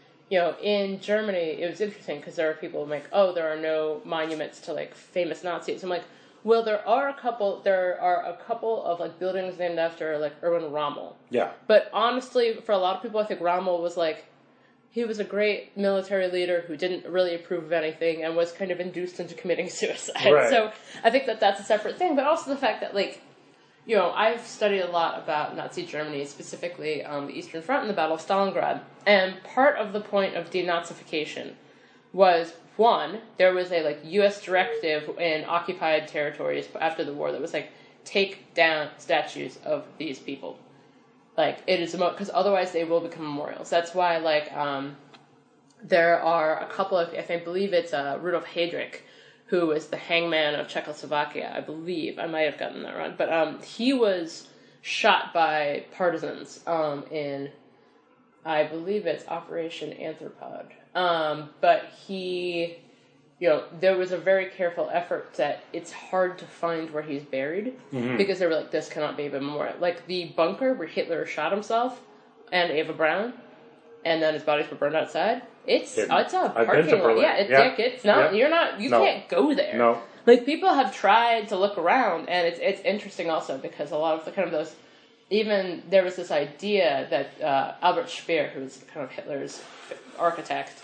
in Germany, it was interesting because there are people like, oh, there are no monuments to, like, famous Nazis. I'm like, well, there are a couple of, like, buildings named after, like, Erwin Rommel. Yeah. But honestly, for a lot of people, I think Rommel was, like, he was a great military leader who didn't really approve of anything and was kind of induced into committing suicide. Right. So I think that that's a separate thing, but also the fact that, like, I've studied a lot about Nazi Germany, specifically the Eastern Front and the Battle of Stalingrad. And part of the point of denazification was, one, there was a, like, U.S. directive in occupied territories after the war that was, like, take down statues of these people. Like, it is because otherwise they will become memorials. That's why, like, there are a couple of, I believe it's Rudolf Heydrich, who was the hangman of Czechoslovakia, I believe. I might have gotten that wrong. But he was shot by partisans in, I believe it's Operation Anthropod. But he, there was a very careful effort that it's hard to find where he's buried, because they were like, this cannot be a memorial. Like, the bunker where Hitler shot himself and Eva Braun, and then his bodies were burned outside, it's a parking lot. Yeah, it's not, you can't go there. No. Like, people have tried to look around, and it's interesting also, because a lot of the kind of those, even there was this idea that Albert Speer, who's kind of Hitler's architect,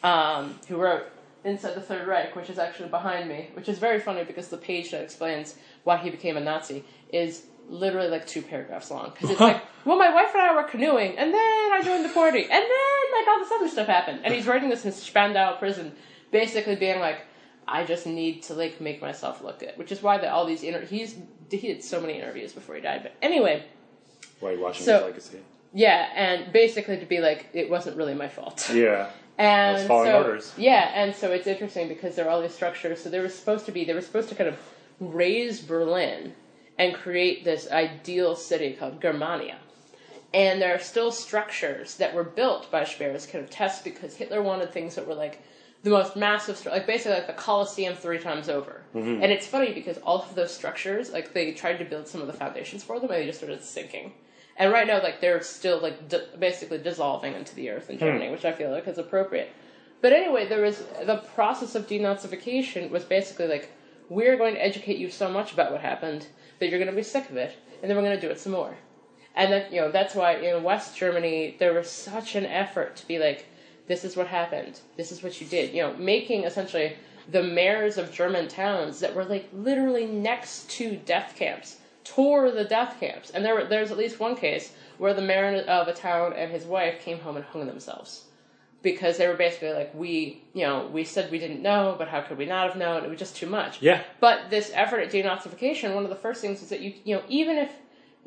who wrote Inside the Third Reich, which is actually behind me, which is very funny because the page that explains why he became a Nazi is literally like 2 paragraphs long. Because it's like, well, my wife and I were canoeing, and then I joined the party, and then, like, all this other stuff happened. And he's writing this in Spandau prison, basically being like, I just need to, like, make myself look good. Which is why all these he did so many interviews before he died. But anyway. Why are you watching his legacy? Yeah, and basically to be like, it wasn't really my fault. Yeah. And I was following orders. Yeah, and so it's interesting because there are all these structures. So they were supposed to kind of raise Berlin and create this ideal city called Germania. And there are still structures that were built by Speer as kind of tests because Hitler wanted things that were like the most massive, like basically like the Colosseum 3 times over. Mm-hmm. And it's funny because all of those structures, like they tried to build some of the foundations for them and they just started sinking. And right now, like, they're still, like, basically dissolving into the earth in Germany, which I feel like is appropriate. But anyway, the process of denazification was basically like, we're going to educate you so much about what happened that you're going to be sick of it, and then we're going to do it some more. And then, that's why in West Germany, there was such an effort to be like, this is what happened, this is what you did. Making, essentially, the mayors of German towns that were, like, literally next to death camps tour the death camps. And there's at least one case where the mayor of a town and his wife came home and hung themselves. Because they were basically like, we said we didn't know, but how could we not have known? It was just too much. Yeah. But this effort at denazification, one of the first things is that even if,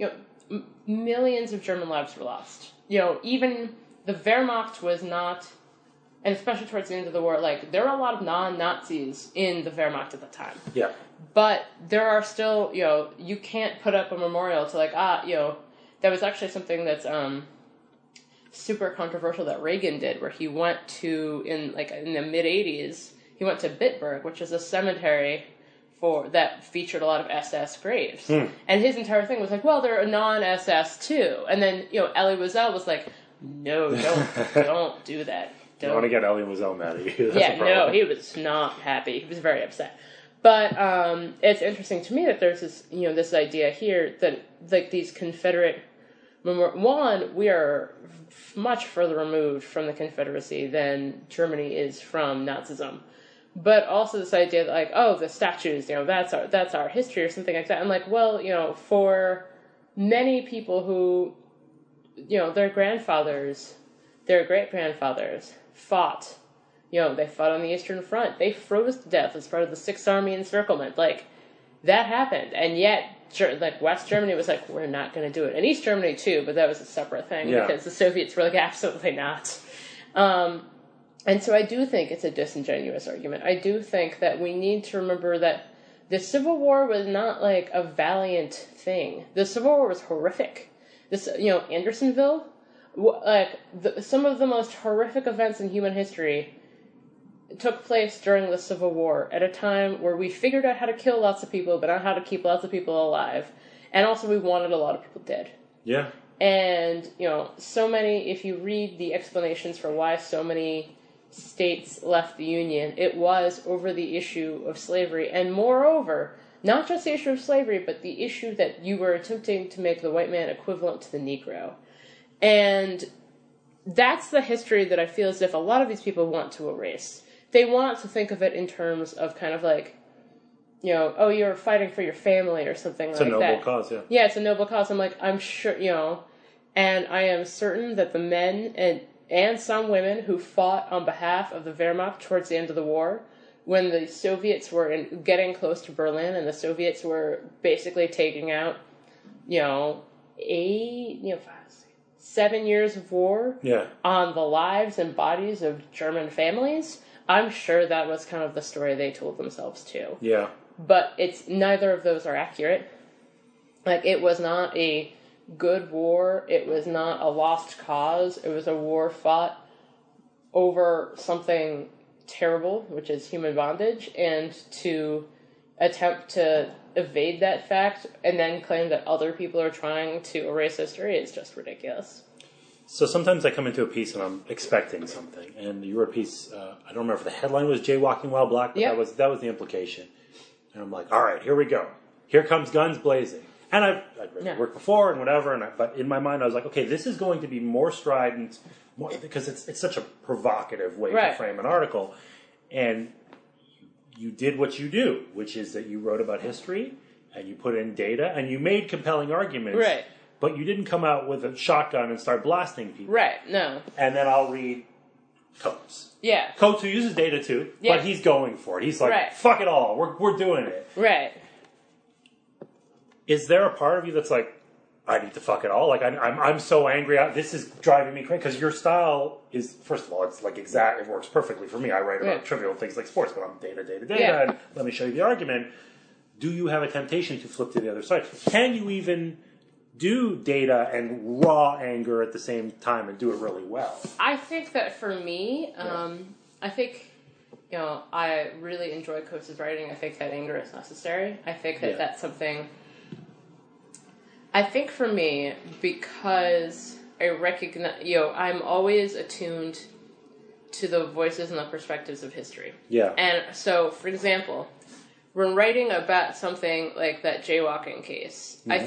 millions of German lives were lost. Even the Wehrmacht was not, and especially towards the end of the war, like, there were a lot of non-Nazis in the Wehrmacht at the time. Yeah. But there are still, you can't put up a memorial to, like, that was actually something that's super controversial that Reagan did, where he went to, in the mid-'80s, he went to Bitburg, which is a cemetery that featured a lot of SS graves. And his entire thing was like, well, they're a non-SS too. And then, Elie Wiesel was like, no, don't do that. Don't want to get Elie Wiesel mad at you. That's no, he was not happy. He was very upset. But it's interesting to me that there's this, this idea here that, like, these Confederate... One, we are much further removed from the Confederacy than Germany is from Nazism. But also this idea that, like, oh, the statues, that's our history or something like that. I'm like, well, for many people who, their grandfathers, their great-grandfathers fought... they fought on the Eastern Front. They froze to death as part of the Sixth Army Encirclement. Like, that happened. And yet, like, West Germany was like, we're not going to do it. And East Germany, too, but that was a separate thing. Yeah. Because the Soviets were like, absolutely not. And so I do think it's a disingenuous argument. I do think that we need to remember that the Civil War was not, like, a valiant thing. The Civil War was horrific. Andersonville, like, some of the most horrific events in human history took place during the Civil War at a time where we figured out how to kill lots of people, but not how to keep lots of people alive. And also we wanted a lot of people dead. Yeah. And, so many, if you read the explanations for why so many states left the Union, it was over the issue of slavery. And moreover, not just the issue of slavery, but the issue that you were attempting to make the white man equivalent to the Negro. And that's the history that I feel as if a lot of these people want to erase. They want to think of it in terms of kind of like, oh, you're fighting for your family or something like that. It's a noble cause, yeah. Yeah, it's a noble cause. I'm like, I'm sure, and I am certain that the men and some women who fought on behalf of the Wehrmacht towards the end of the war, when the Soviets were getting close to Berlin and the Soviets were basically taking out, 7 years of war on the lives and bodies of German families, I'm sure that was kind of the story they told themselves too. Yeah. But neither of those are accurate. Like, it was not a good war. It was not a lost cause. It was a war fought over something terrible, which is human bondage, and to attempt to evade that fact and then claim that other people are trying to erase history is just ridiculous. So sometimes I come into a piece and I'm expecting something, and you wrote a piece, I don't remember if the headline was Jaywalking While Black, but that was the implication. And I'm like, all right, here we go. Here comes guns blazing. And I'd read the work before and whatever, but in my mind I was like, okay, this is going to be more strident, because it's such a provocative way to frame an article. And you did what you do, which is that you wrote about history, and you put in data, and you made compelling arguments. Right. But you didn't come out with a shotgun and start blasting people. Right, no. And then I'll read Coates. Yeah. Coates, who uses data too, but he's going for it. He's like, fuck it all, we're doing it. Right. Is there a part of you that's like, I need to fuck it all? Like, I'm so angry, this is driving me crazy. Because your style is, first of all, it's like it works perfectly for me. I write about trivial things like sports, but I'm data, and let me show you the argument. Do you have a temptation to flip to the other side? Can you even do data and raw anger at the same time and do it really well? I think that for me, I think, I really enjoy Coates' writing. I think that anger is necessary. I think that that's something... I think for me, because I recognize, I'm always attuned to the voices and the perspectives of history. Yeah. And so, for example, when writing about something like that jaywalking case, I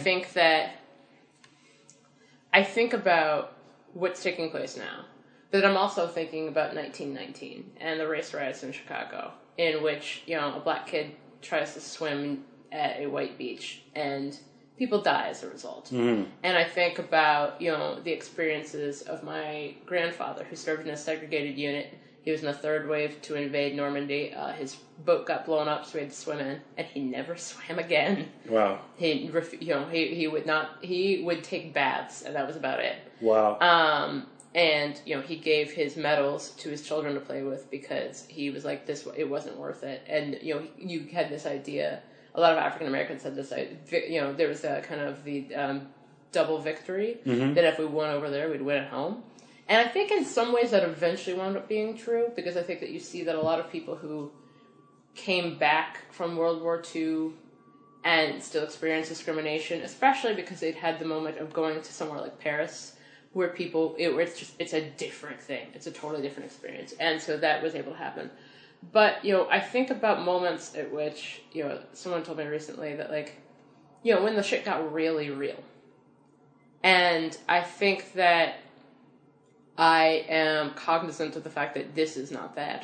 think about what's taking place now. But I'm also thinking about 1919 and the race riots in Chicago, in which, a black kid tries to swim at a white beach and people die as a result. Mm-hmm. And I think about, the experiences of my grandfather, who served in a segregated unit. He was in the third wave to invade Normandy. His boat got blown up, so he had to swim in, and he never swam again. Wow. He would not. He would take baths, and that was about it. Wow. And he gave his medals to his children to play with because he was like, it wasn't worth it. And you had this idea. A lot of African Americans had this, there was kind of the double victory, that if we won over there, we'd win at home. And I think in some ways that eventually wound up being true, because I think that you see that a lot of people who came back from World War II and still experience discrimination, especially because they'd had the moment of going to somewhere like Paris, where it's a different thing. It's a totally different experience. And so that was able to happen. But, I think about moments at which, someone told me recently that, when the shit got really real. And I think that I am cognizant of the fact that this is not that.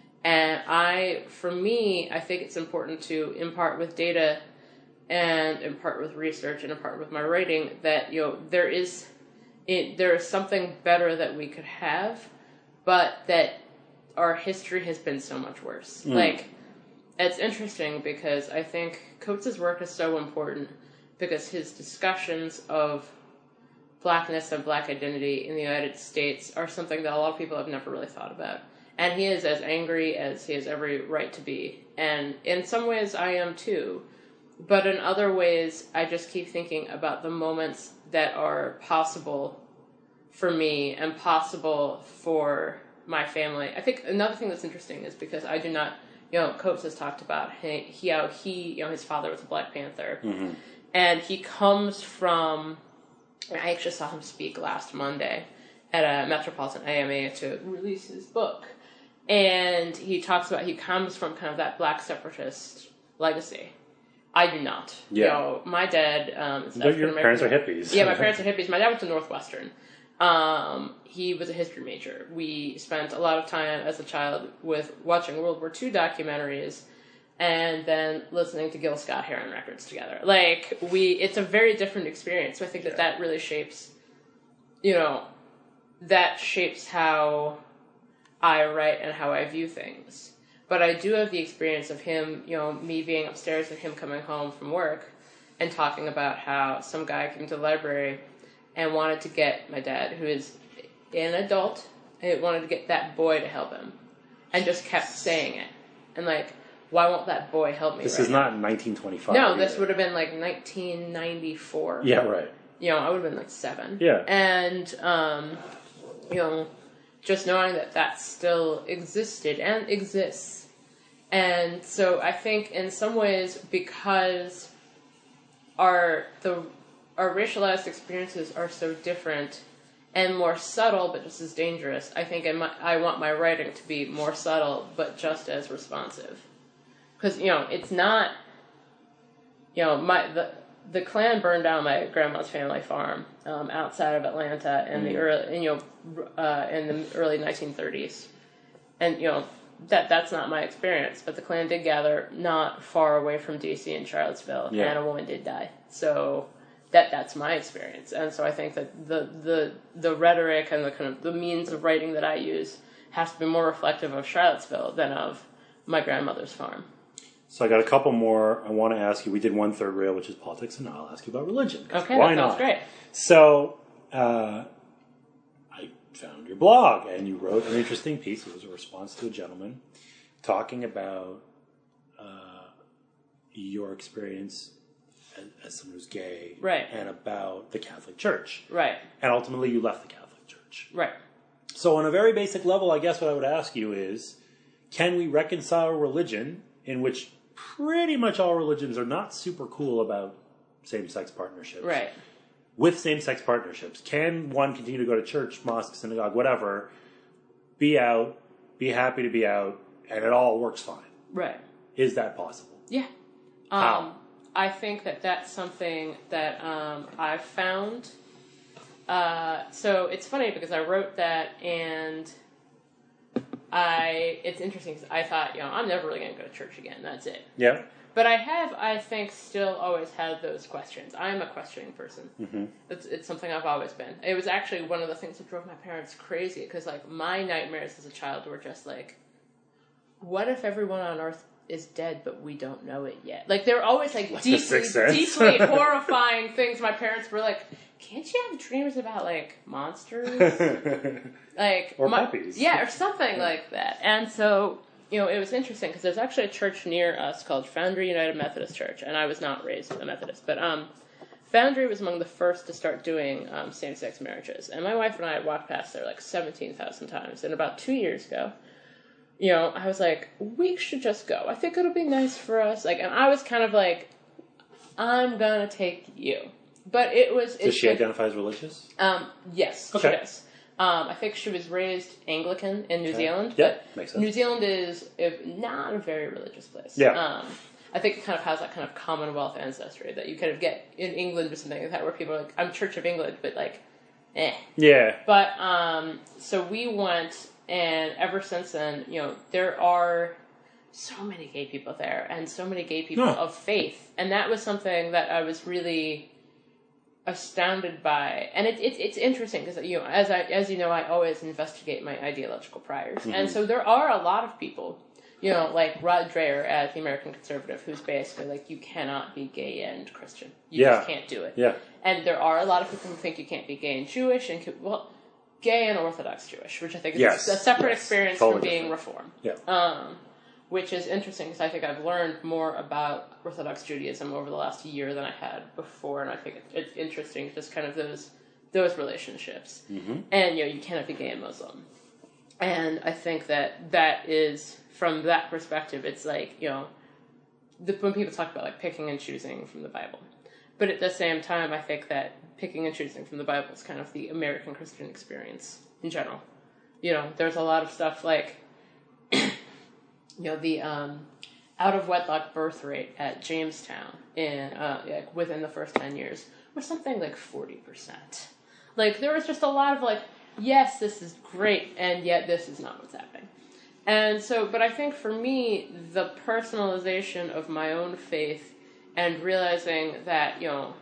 And for me, I think it's important to impart with data and impart with research and impart with my writing that, there is something better that we could have, but that our history has been so much worse. It's interesting because I think Coates' work is so important because his discussions of blackness and black identity in the United States are something that a lot of people have never really thought about. And he is as angry as he has every right to be. And in some ways, I am too. But in other ways, I just keep thinking about the moments that are possible for me and possible for my family. I think another thing that's interesting is because I do not, Coates has talked about how he his father was a Black Panther, and he comes from. I actually saw him speak last Monday at a Metropolitan AMA to release his book, and he talks about he comes from kind of that Black separatist legacy. I do not. Yeah. My dad. Your parents are hippies. Yeah, my parents are hippies. My dad went to Northwestern. He was a history major. We spent a lot of time as a child with watching World War II documentaries and then listening to Gil Scott-Heron records together. It's a very different experience. So I think that really shapes, that shapes how I write and how I view things. But I do have the experience of him, me being upstairs and him coming home from work and talking about how some guy came to the library and wanted to get my dad, who is an adult, and wanted to get that boy to help him. And just kept saying it. And why won't that boy help me? This is not 1925. No, this would have been 1994. Yeah, right. I would have been 7. Yeah. And, just knowing that still existed and exists. And so I think in some ways, because our racialized experiences are so different and more subtle, but just as dangerous, I think I want my writing to be more subtle, but just as responsive. Because, it's not, the Klan burned down my grandma's family farm outside of Atlanta in the early 1930s. And, that's not my experience, but the Klan did gather not far away from D.C. in Charlottesville, and a woman did die. So that's my experience. And so I think that the rhetoric and the kind of the means of writing that I use has to be more reflective of Charlottesville than of my grandmother's farm. So I got a couple more I want to ask you. We did one third rail, which is politics, and now I'll ask you about religion. Okay, why that sounds not? Great. So I found your blog, and you wrote an interesting piece. It was a response to a gentleman talking about your experience as someone who's gay, right, and about the Catholic Church, right, and ultimately you left the Catholic Church, right. So on a very basic level, I guess what I would ask you is, can we reconcile religion in which pretty much all religions are not super cool about same-sex partnerships, right, with same-sex partnerships? Can one continue to go to church, mosque, synagogue, whatever, be out, be happy to be out, and it all works fine? Right. Is that possible? Yeah. How? I think that's something that I've found. So it's funny because I wrote that, and it's interesting because I thought, I'm never really going to go to church again. That's it. Yeah. But I think, still always had those questions. I'm a questioning person. Mm-hmm. It's something I've always been. It was actually one of the things that drove my parents crazy, because, my nightmares as a child were just, what if everyone on Earth is dead, but we don't know it yet? They're always, deeply horrifying things. My parents were like, can't you have dreams about, monsters? Or puppies. Yeah, or something like that. And so, it was interesting, because there's actually a church near us called Foundry United Methodist Church, and I was not raised a Methodist, but Foundry was among the first to start doing same-sex marriages. And my wife and I had walked past there 17,000 times, and about 2 years ago, I was like, we should just go. I think it'll be nice for us. And I was kind of I'm gonna take you. But it was... Does she identify as religious? Yes, okay. She does. I think she was raised Anglican in New Zealand. Yeah, but makes sense. New Zealand is not a very religious place. Yeah. I think it kind of has that kind of Commonwealth ancestry that you kind of get in England or something like that, where people are like, I'm Church of England, but eh. Yeah. But, so we went, and ever since then, there are so many gay people there, and so many gay people of faith. And that was something that I was really astounded by. And it's interesting, because, as you know, I always investigate my ideological priors. Mm-hmm. And so there are a lot of people, like Rod Dreher at the American Conservative, who's basically you cannot be gay and Christian. You just can't do it. Yeah. And there are a lot of people who think you can't be gay and Jewish, and gay and Orthodox Jewish, which I think is a separate experience totally from being different. Reform. Yeah. Which is interesting, because I think I've learned more about Orthodox Judaism over the last year than I had before, and I think it's interesting, just kind of those relationships. Mm-hmm. And, you cannot be gay and Muslim. And I think that is, from that perspective, it's like, when people talk about like picking and choosing from the Bible. But at the same time, I think that picking and choosing from the Bible is kind of the American Christian experience in general. There's a lot of stuff like, the out of wedlock birth rate at Jamestown within the first 10 years was something like 40%. Like, there was just a lot of like, yes, this is great, and yet this is not what's happening. And so, but I think for me, the personalization of my own faith and realizing that,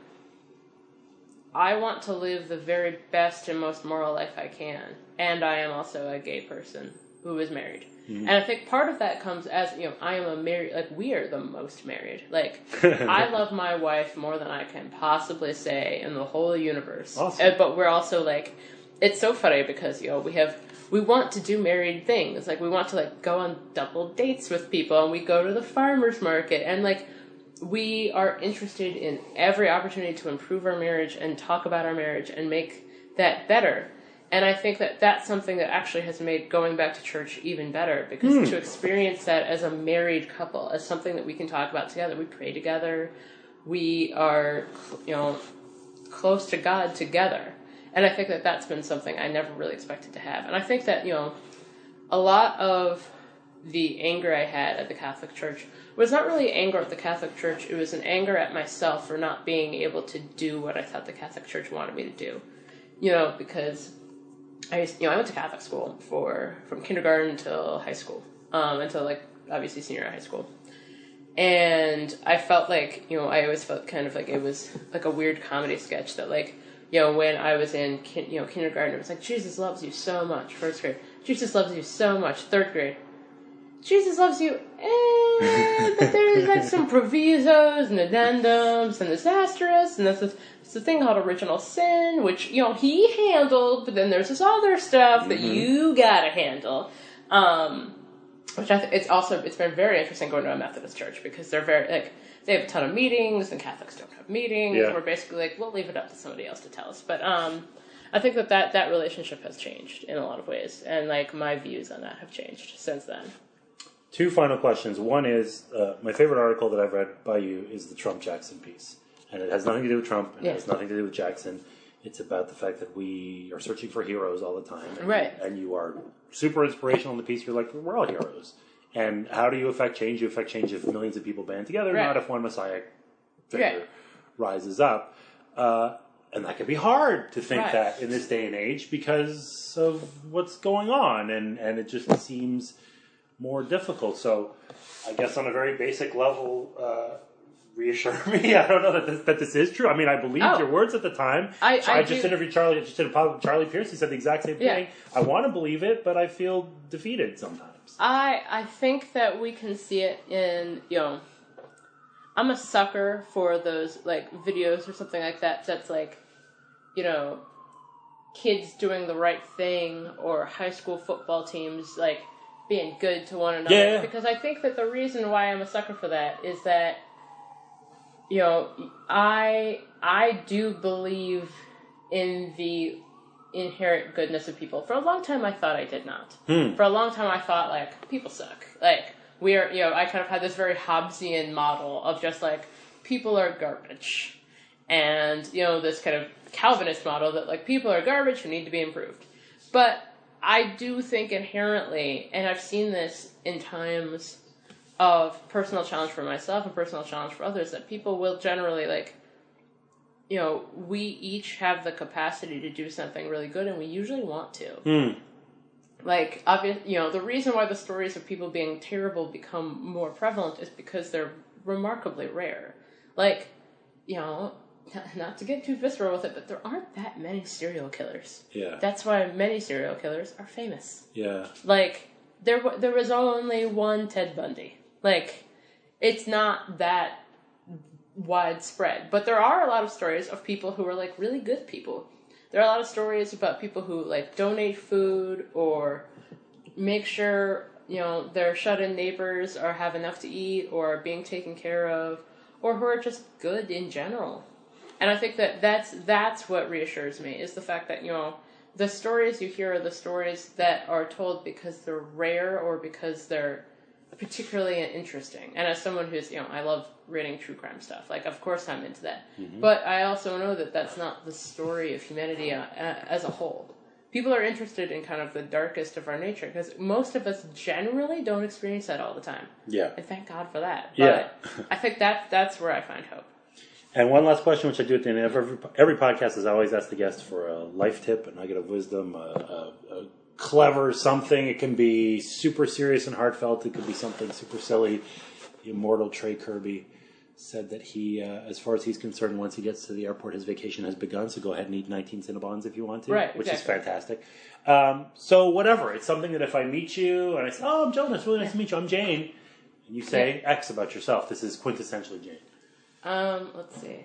I want to live the very best and most moral life I can, and I am also a gay person who is married. Mm-hmm. And I think part of that comes as, I am a married, like, we are the most married. Like, I love my wife more than I can possibly say in the whole universe. Awesome. But we're also, like, it's so funny because, we want to do married things. Like, we want to, like, go on double dates with people, and we go to the farmer's market, and, like, we are interested in every opportunity to improve our marriage and talk about our marriage and make that better. And I think that that's something that actually has made going back to church even better, because to experience that as a married couple, as something that we can talk about together, we pray together, we are, close to God together. And I think that that's been something I never really expected to have. And I think that, a lot of the anger I had at the Catholic Church was not really anger at the Catholic Church, it was an anger at myself for not being able to do what I thought the Catholic Church wanted me to do. Because I went to Catholic school from kindergarten until high school, until, like, obviously senior year of high school. And I felt like, I always felt kind of like it was like a weird comedy sketch that, like, when I was in, kindergarten, it was like, Jesus loves you so much. First grade, Jesus loves you so much. Third grade, Jesus loves you, but there's like some provisos and addendums and this asterisk, and it's a thing called original sin, which, he handled, but then there's this other stuff that you gotta handle. Which it's been very interesting going to a Methodist church, because they're very, like, they have a ton of meetings, and Catholics don't have meetings. Yeah. We're basically like, we'll leave it up to somebody else to tell us. But I think that relationship has changed in a lot of ways, and, like, my views on that have changed since then. 2 final questions. One is, my favorite article that I've read by you is the Trump-Jackson piece. And it has nothing to do with Trump, and it has nothing to do with Jackson. It's about the fact that we are searching for heroes all the time. Right. And you are super inspirational in the piece. You're like, we're all heroes. And how do you affect change? You affect change if millions of people band together, not if one Messiah figure rises up. And that can be hard to think that in this day and age because of what's going on. And it just seems more difficult. So I guess on a very basic level, reassure me. I don't know that this is true. I mean, I believed your words at the time. I just interviewed Charlie. I just did a podcast with Charlie Pierce. He said the exact same thing. I want to believe it, but I feel defeated sometimes. I think that we can see it in, I'm a sucker for those, like, videos or something like that that's like, kids doing the right thing, or high school football teams, like, being good to one another. Yeah. Because I think that the reason why I'm a sucker for that is that, I do believe in the inherent goodness of people. For a long time, I thought I did not. For a long time, I thought, like, people suck. Like, we are, I kind of had this very Hobbesian model of just, like, people are garbage. And, this kind of Calvinist model that, like, people are garbage who need to be improved. But I do think inherently, and I've seen this in times of personal challenge for myself and personal challenge for others, that people will generally, like, we each have the capacity to do something really good, and we usually want to. Like, the reason why the stories of people being terrible become more prevalent is because they're remarkably rare. Like, not to get too visceral with it, but there aren't that many serial killers. Yeah. That's why many serial killers are famous. Yeah. Like, there was only one Ted Bundy. Like, it's not that widespread. But there are a lot of stories of people who are, like, really good people. There are a lot of stories about people who, like, donate food or make sure, their shut-in neighbors have enough to eat or are being taken care of, or who are just good in general. And I think that that's what reassures me, is the fact that, the stories you hear are the stories that are told because they're rare or because they're particularly interesting. And as someone who's, I love reading true crime stuff. Like, of course I'm into that. Mm-hmm. But I also know that that's not the story of humanity as a whole. People are interested in kind of the darkest of our nature because most of us generally don't experience that all the time. Yeah. And thank God for that. Yeah. But I think that's where I find hope. And one last question, which I do at the end of every podcast, is I always ask the guest for a life tip, a nugget of wisdom, a clever something. It can be super serious and heartfelt. It could be something super silly. The immortal Trey Kirby said that he, as far as he's concerned, once he gets to the airport, his vacation has begun. So go ahead and eat 19 Cinnabons if you want to, right? Which exactly. is fantastic. So whatever, it's something that if I meet you and I say, "Oh, I'm Jonas, really nice to meet you. I'm Jane," and you say X about yourself, this is quintessentially Jane. Let's see.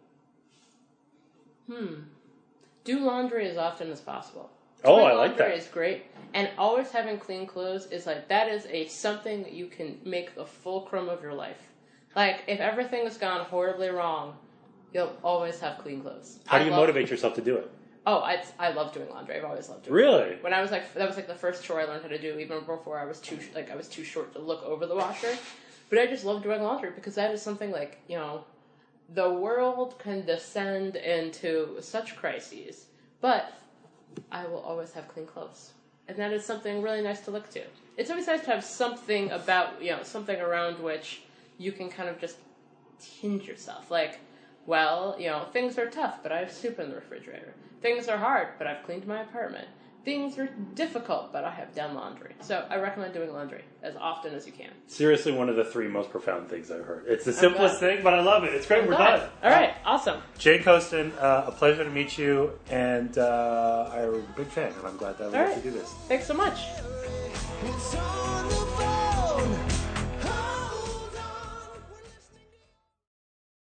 Do laundry as often as possible. Oh, I like that. Laundry is great, and always having clean clothes is that is something that you can make the fulcrum of your life. Like, if everything has gone horribly wrong, you'll always have clean clothes. How do you motivate yourself to do it? Oh, I love doing laundry. I've always loved doing Really? laundry. When I was that was the first chore I learned how to do, even before I was too short to look over the washer. But I just love doing laundry because that is something the world can descend into such crises, but I will always have clean clothes. And that is something really nice to look to. It's always nice to have something something around which you can kind of just tinge yourself. Like, things are tough, but I have soup in the refrigerator. Things are hard, but I've cleaned my apartment. Things are difficult, but I have done laundry. So I recommend doing laundry as often as you can. Seriously, one of the 3 most profound things I've heard. It's the simplest thing, but I love it. It's great. We're done. All right. Awesome. Jane Coaston, a pleasure to meet you, and I'm a big fan, and I'm glad that I let you do this. Thanks so much.